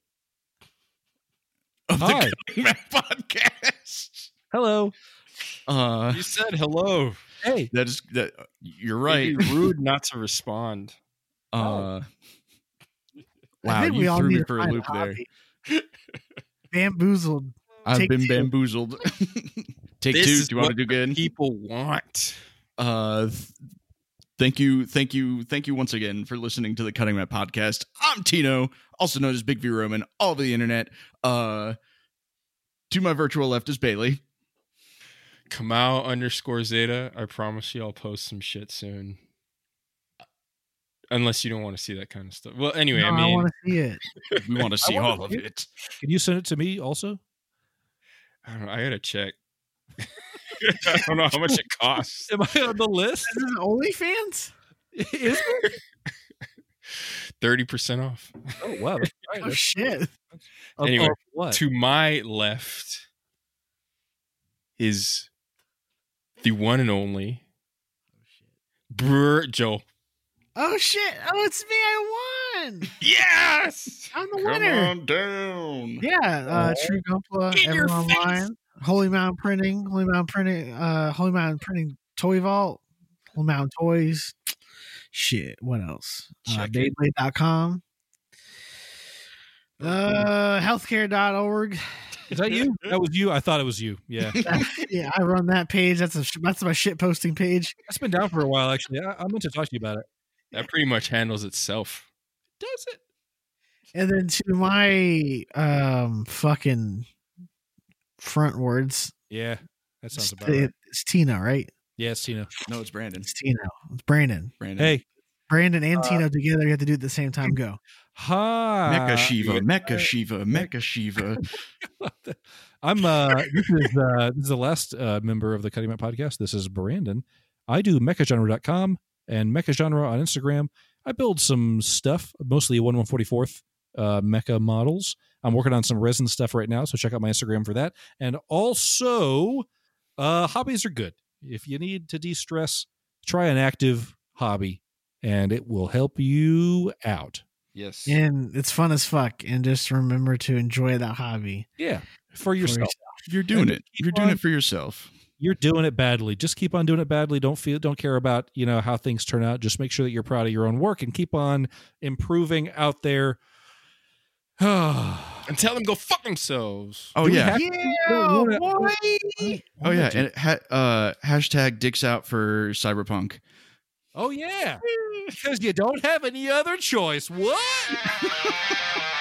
of the Hi. Cutting Mac Podcast. Hello. You said hello. Hey. That is that. You're right. It'd be rude not to respond. Wow, I think we you all threw need me to for a find loop there. hobby. Bamboozled. I've Take been two. bamboozled. Take This two. is Do you want to what do good? People want. Thank you once again for listening to the Cutting Mac Podcast. I'm Tino, also known as Big V Roman, all over the internet. To my virtual left is Bailey. Kamau_Zeta. I promise you I'll post some shit soon. Unless you don't want to see that kind of stuff. Well, anyway, No, I I mean, want to see it. We want to see wanna all of see it. Can you send it to me also? I don't know. I gotta check. I don't know how much it costs. Am I on the list? This is OnlyFans? Is it? 30% off. Oh, wow. That's right. Oh, shit. Anyway, what? To my left is the one and only Joe. Oh, shit. Oh, it's me. I won. Yes. I'm the Come winner. on down. Yeah. True Gunpla, In your Everyone face. Online, Holy Mountain Printing, Holy Mountain Printing Toy Vault, Holy Mountain Toys. Shit. What else? Check it. Beyblade.com. Healthcare.org. Is that you? That was you. I thought it was you. Yeah. Yeah, I run that page. That's my shit posting page. That's been down for a while, actually. I meant to talk to you about it. That pretty much handles itself. Does it? And then to my fucking frontwards, Yeah. That sounds it's, about right. it's Tina, right? Yeah, it's Tina. No, it's Brandon. It's Tina. It's Brandon. Hey. Brandon and Tino together. You have to do it at the same time. Go. Hi. Mecha Shiva, Mecha Shiva, Mecha Shiva. I'm this is the last member of the Cutting Mac Podcast. This is Brandon. I do mechagenre.com and mechagenre on Instagram. I build some stuff, mostly 1/144th mecha models. I'm working on some resin stuff right now, so check out my Instagram for that. And also, hobbies are good. If you need to de-stress, try an active hobby, and it will help you out. Yes. And it's fun as fuck. And just remember to enjoy that hobby. Yeah, for yourself. You're doing it. Keep You're doing on- it for yourself. You're doing it badly. Just keep on doing it badly. Don't care about, how things turn out. Just make sure that you're proud of your own work and keep on improving out there. And tell them go fuck themselves. Oh Do we yeah. have- Yeah, boy. Oh yeah. And hashtag dicks out for Cyberpunk. Oh yeah. Because you don't have any other choice. What?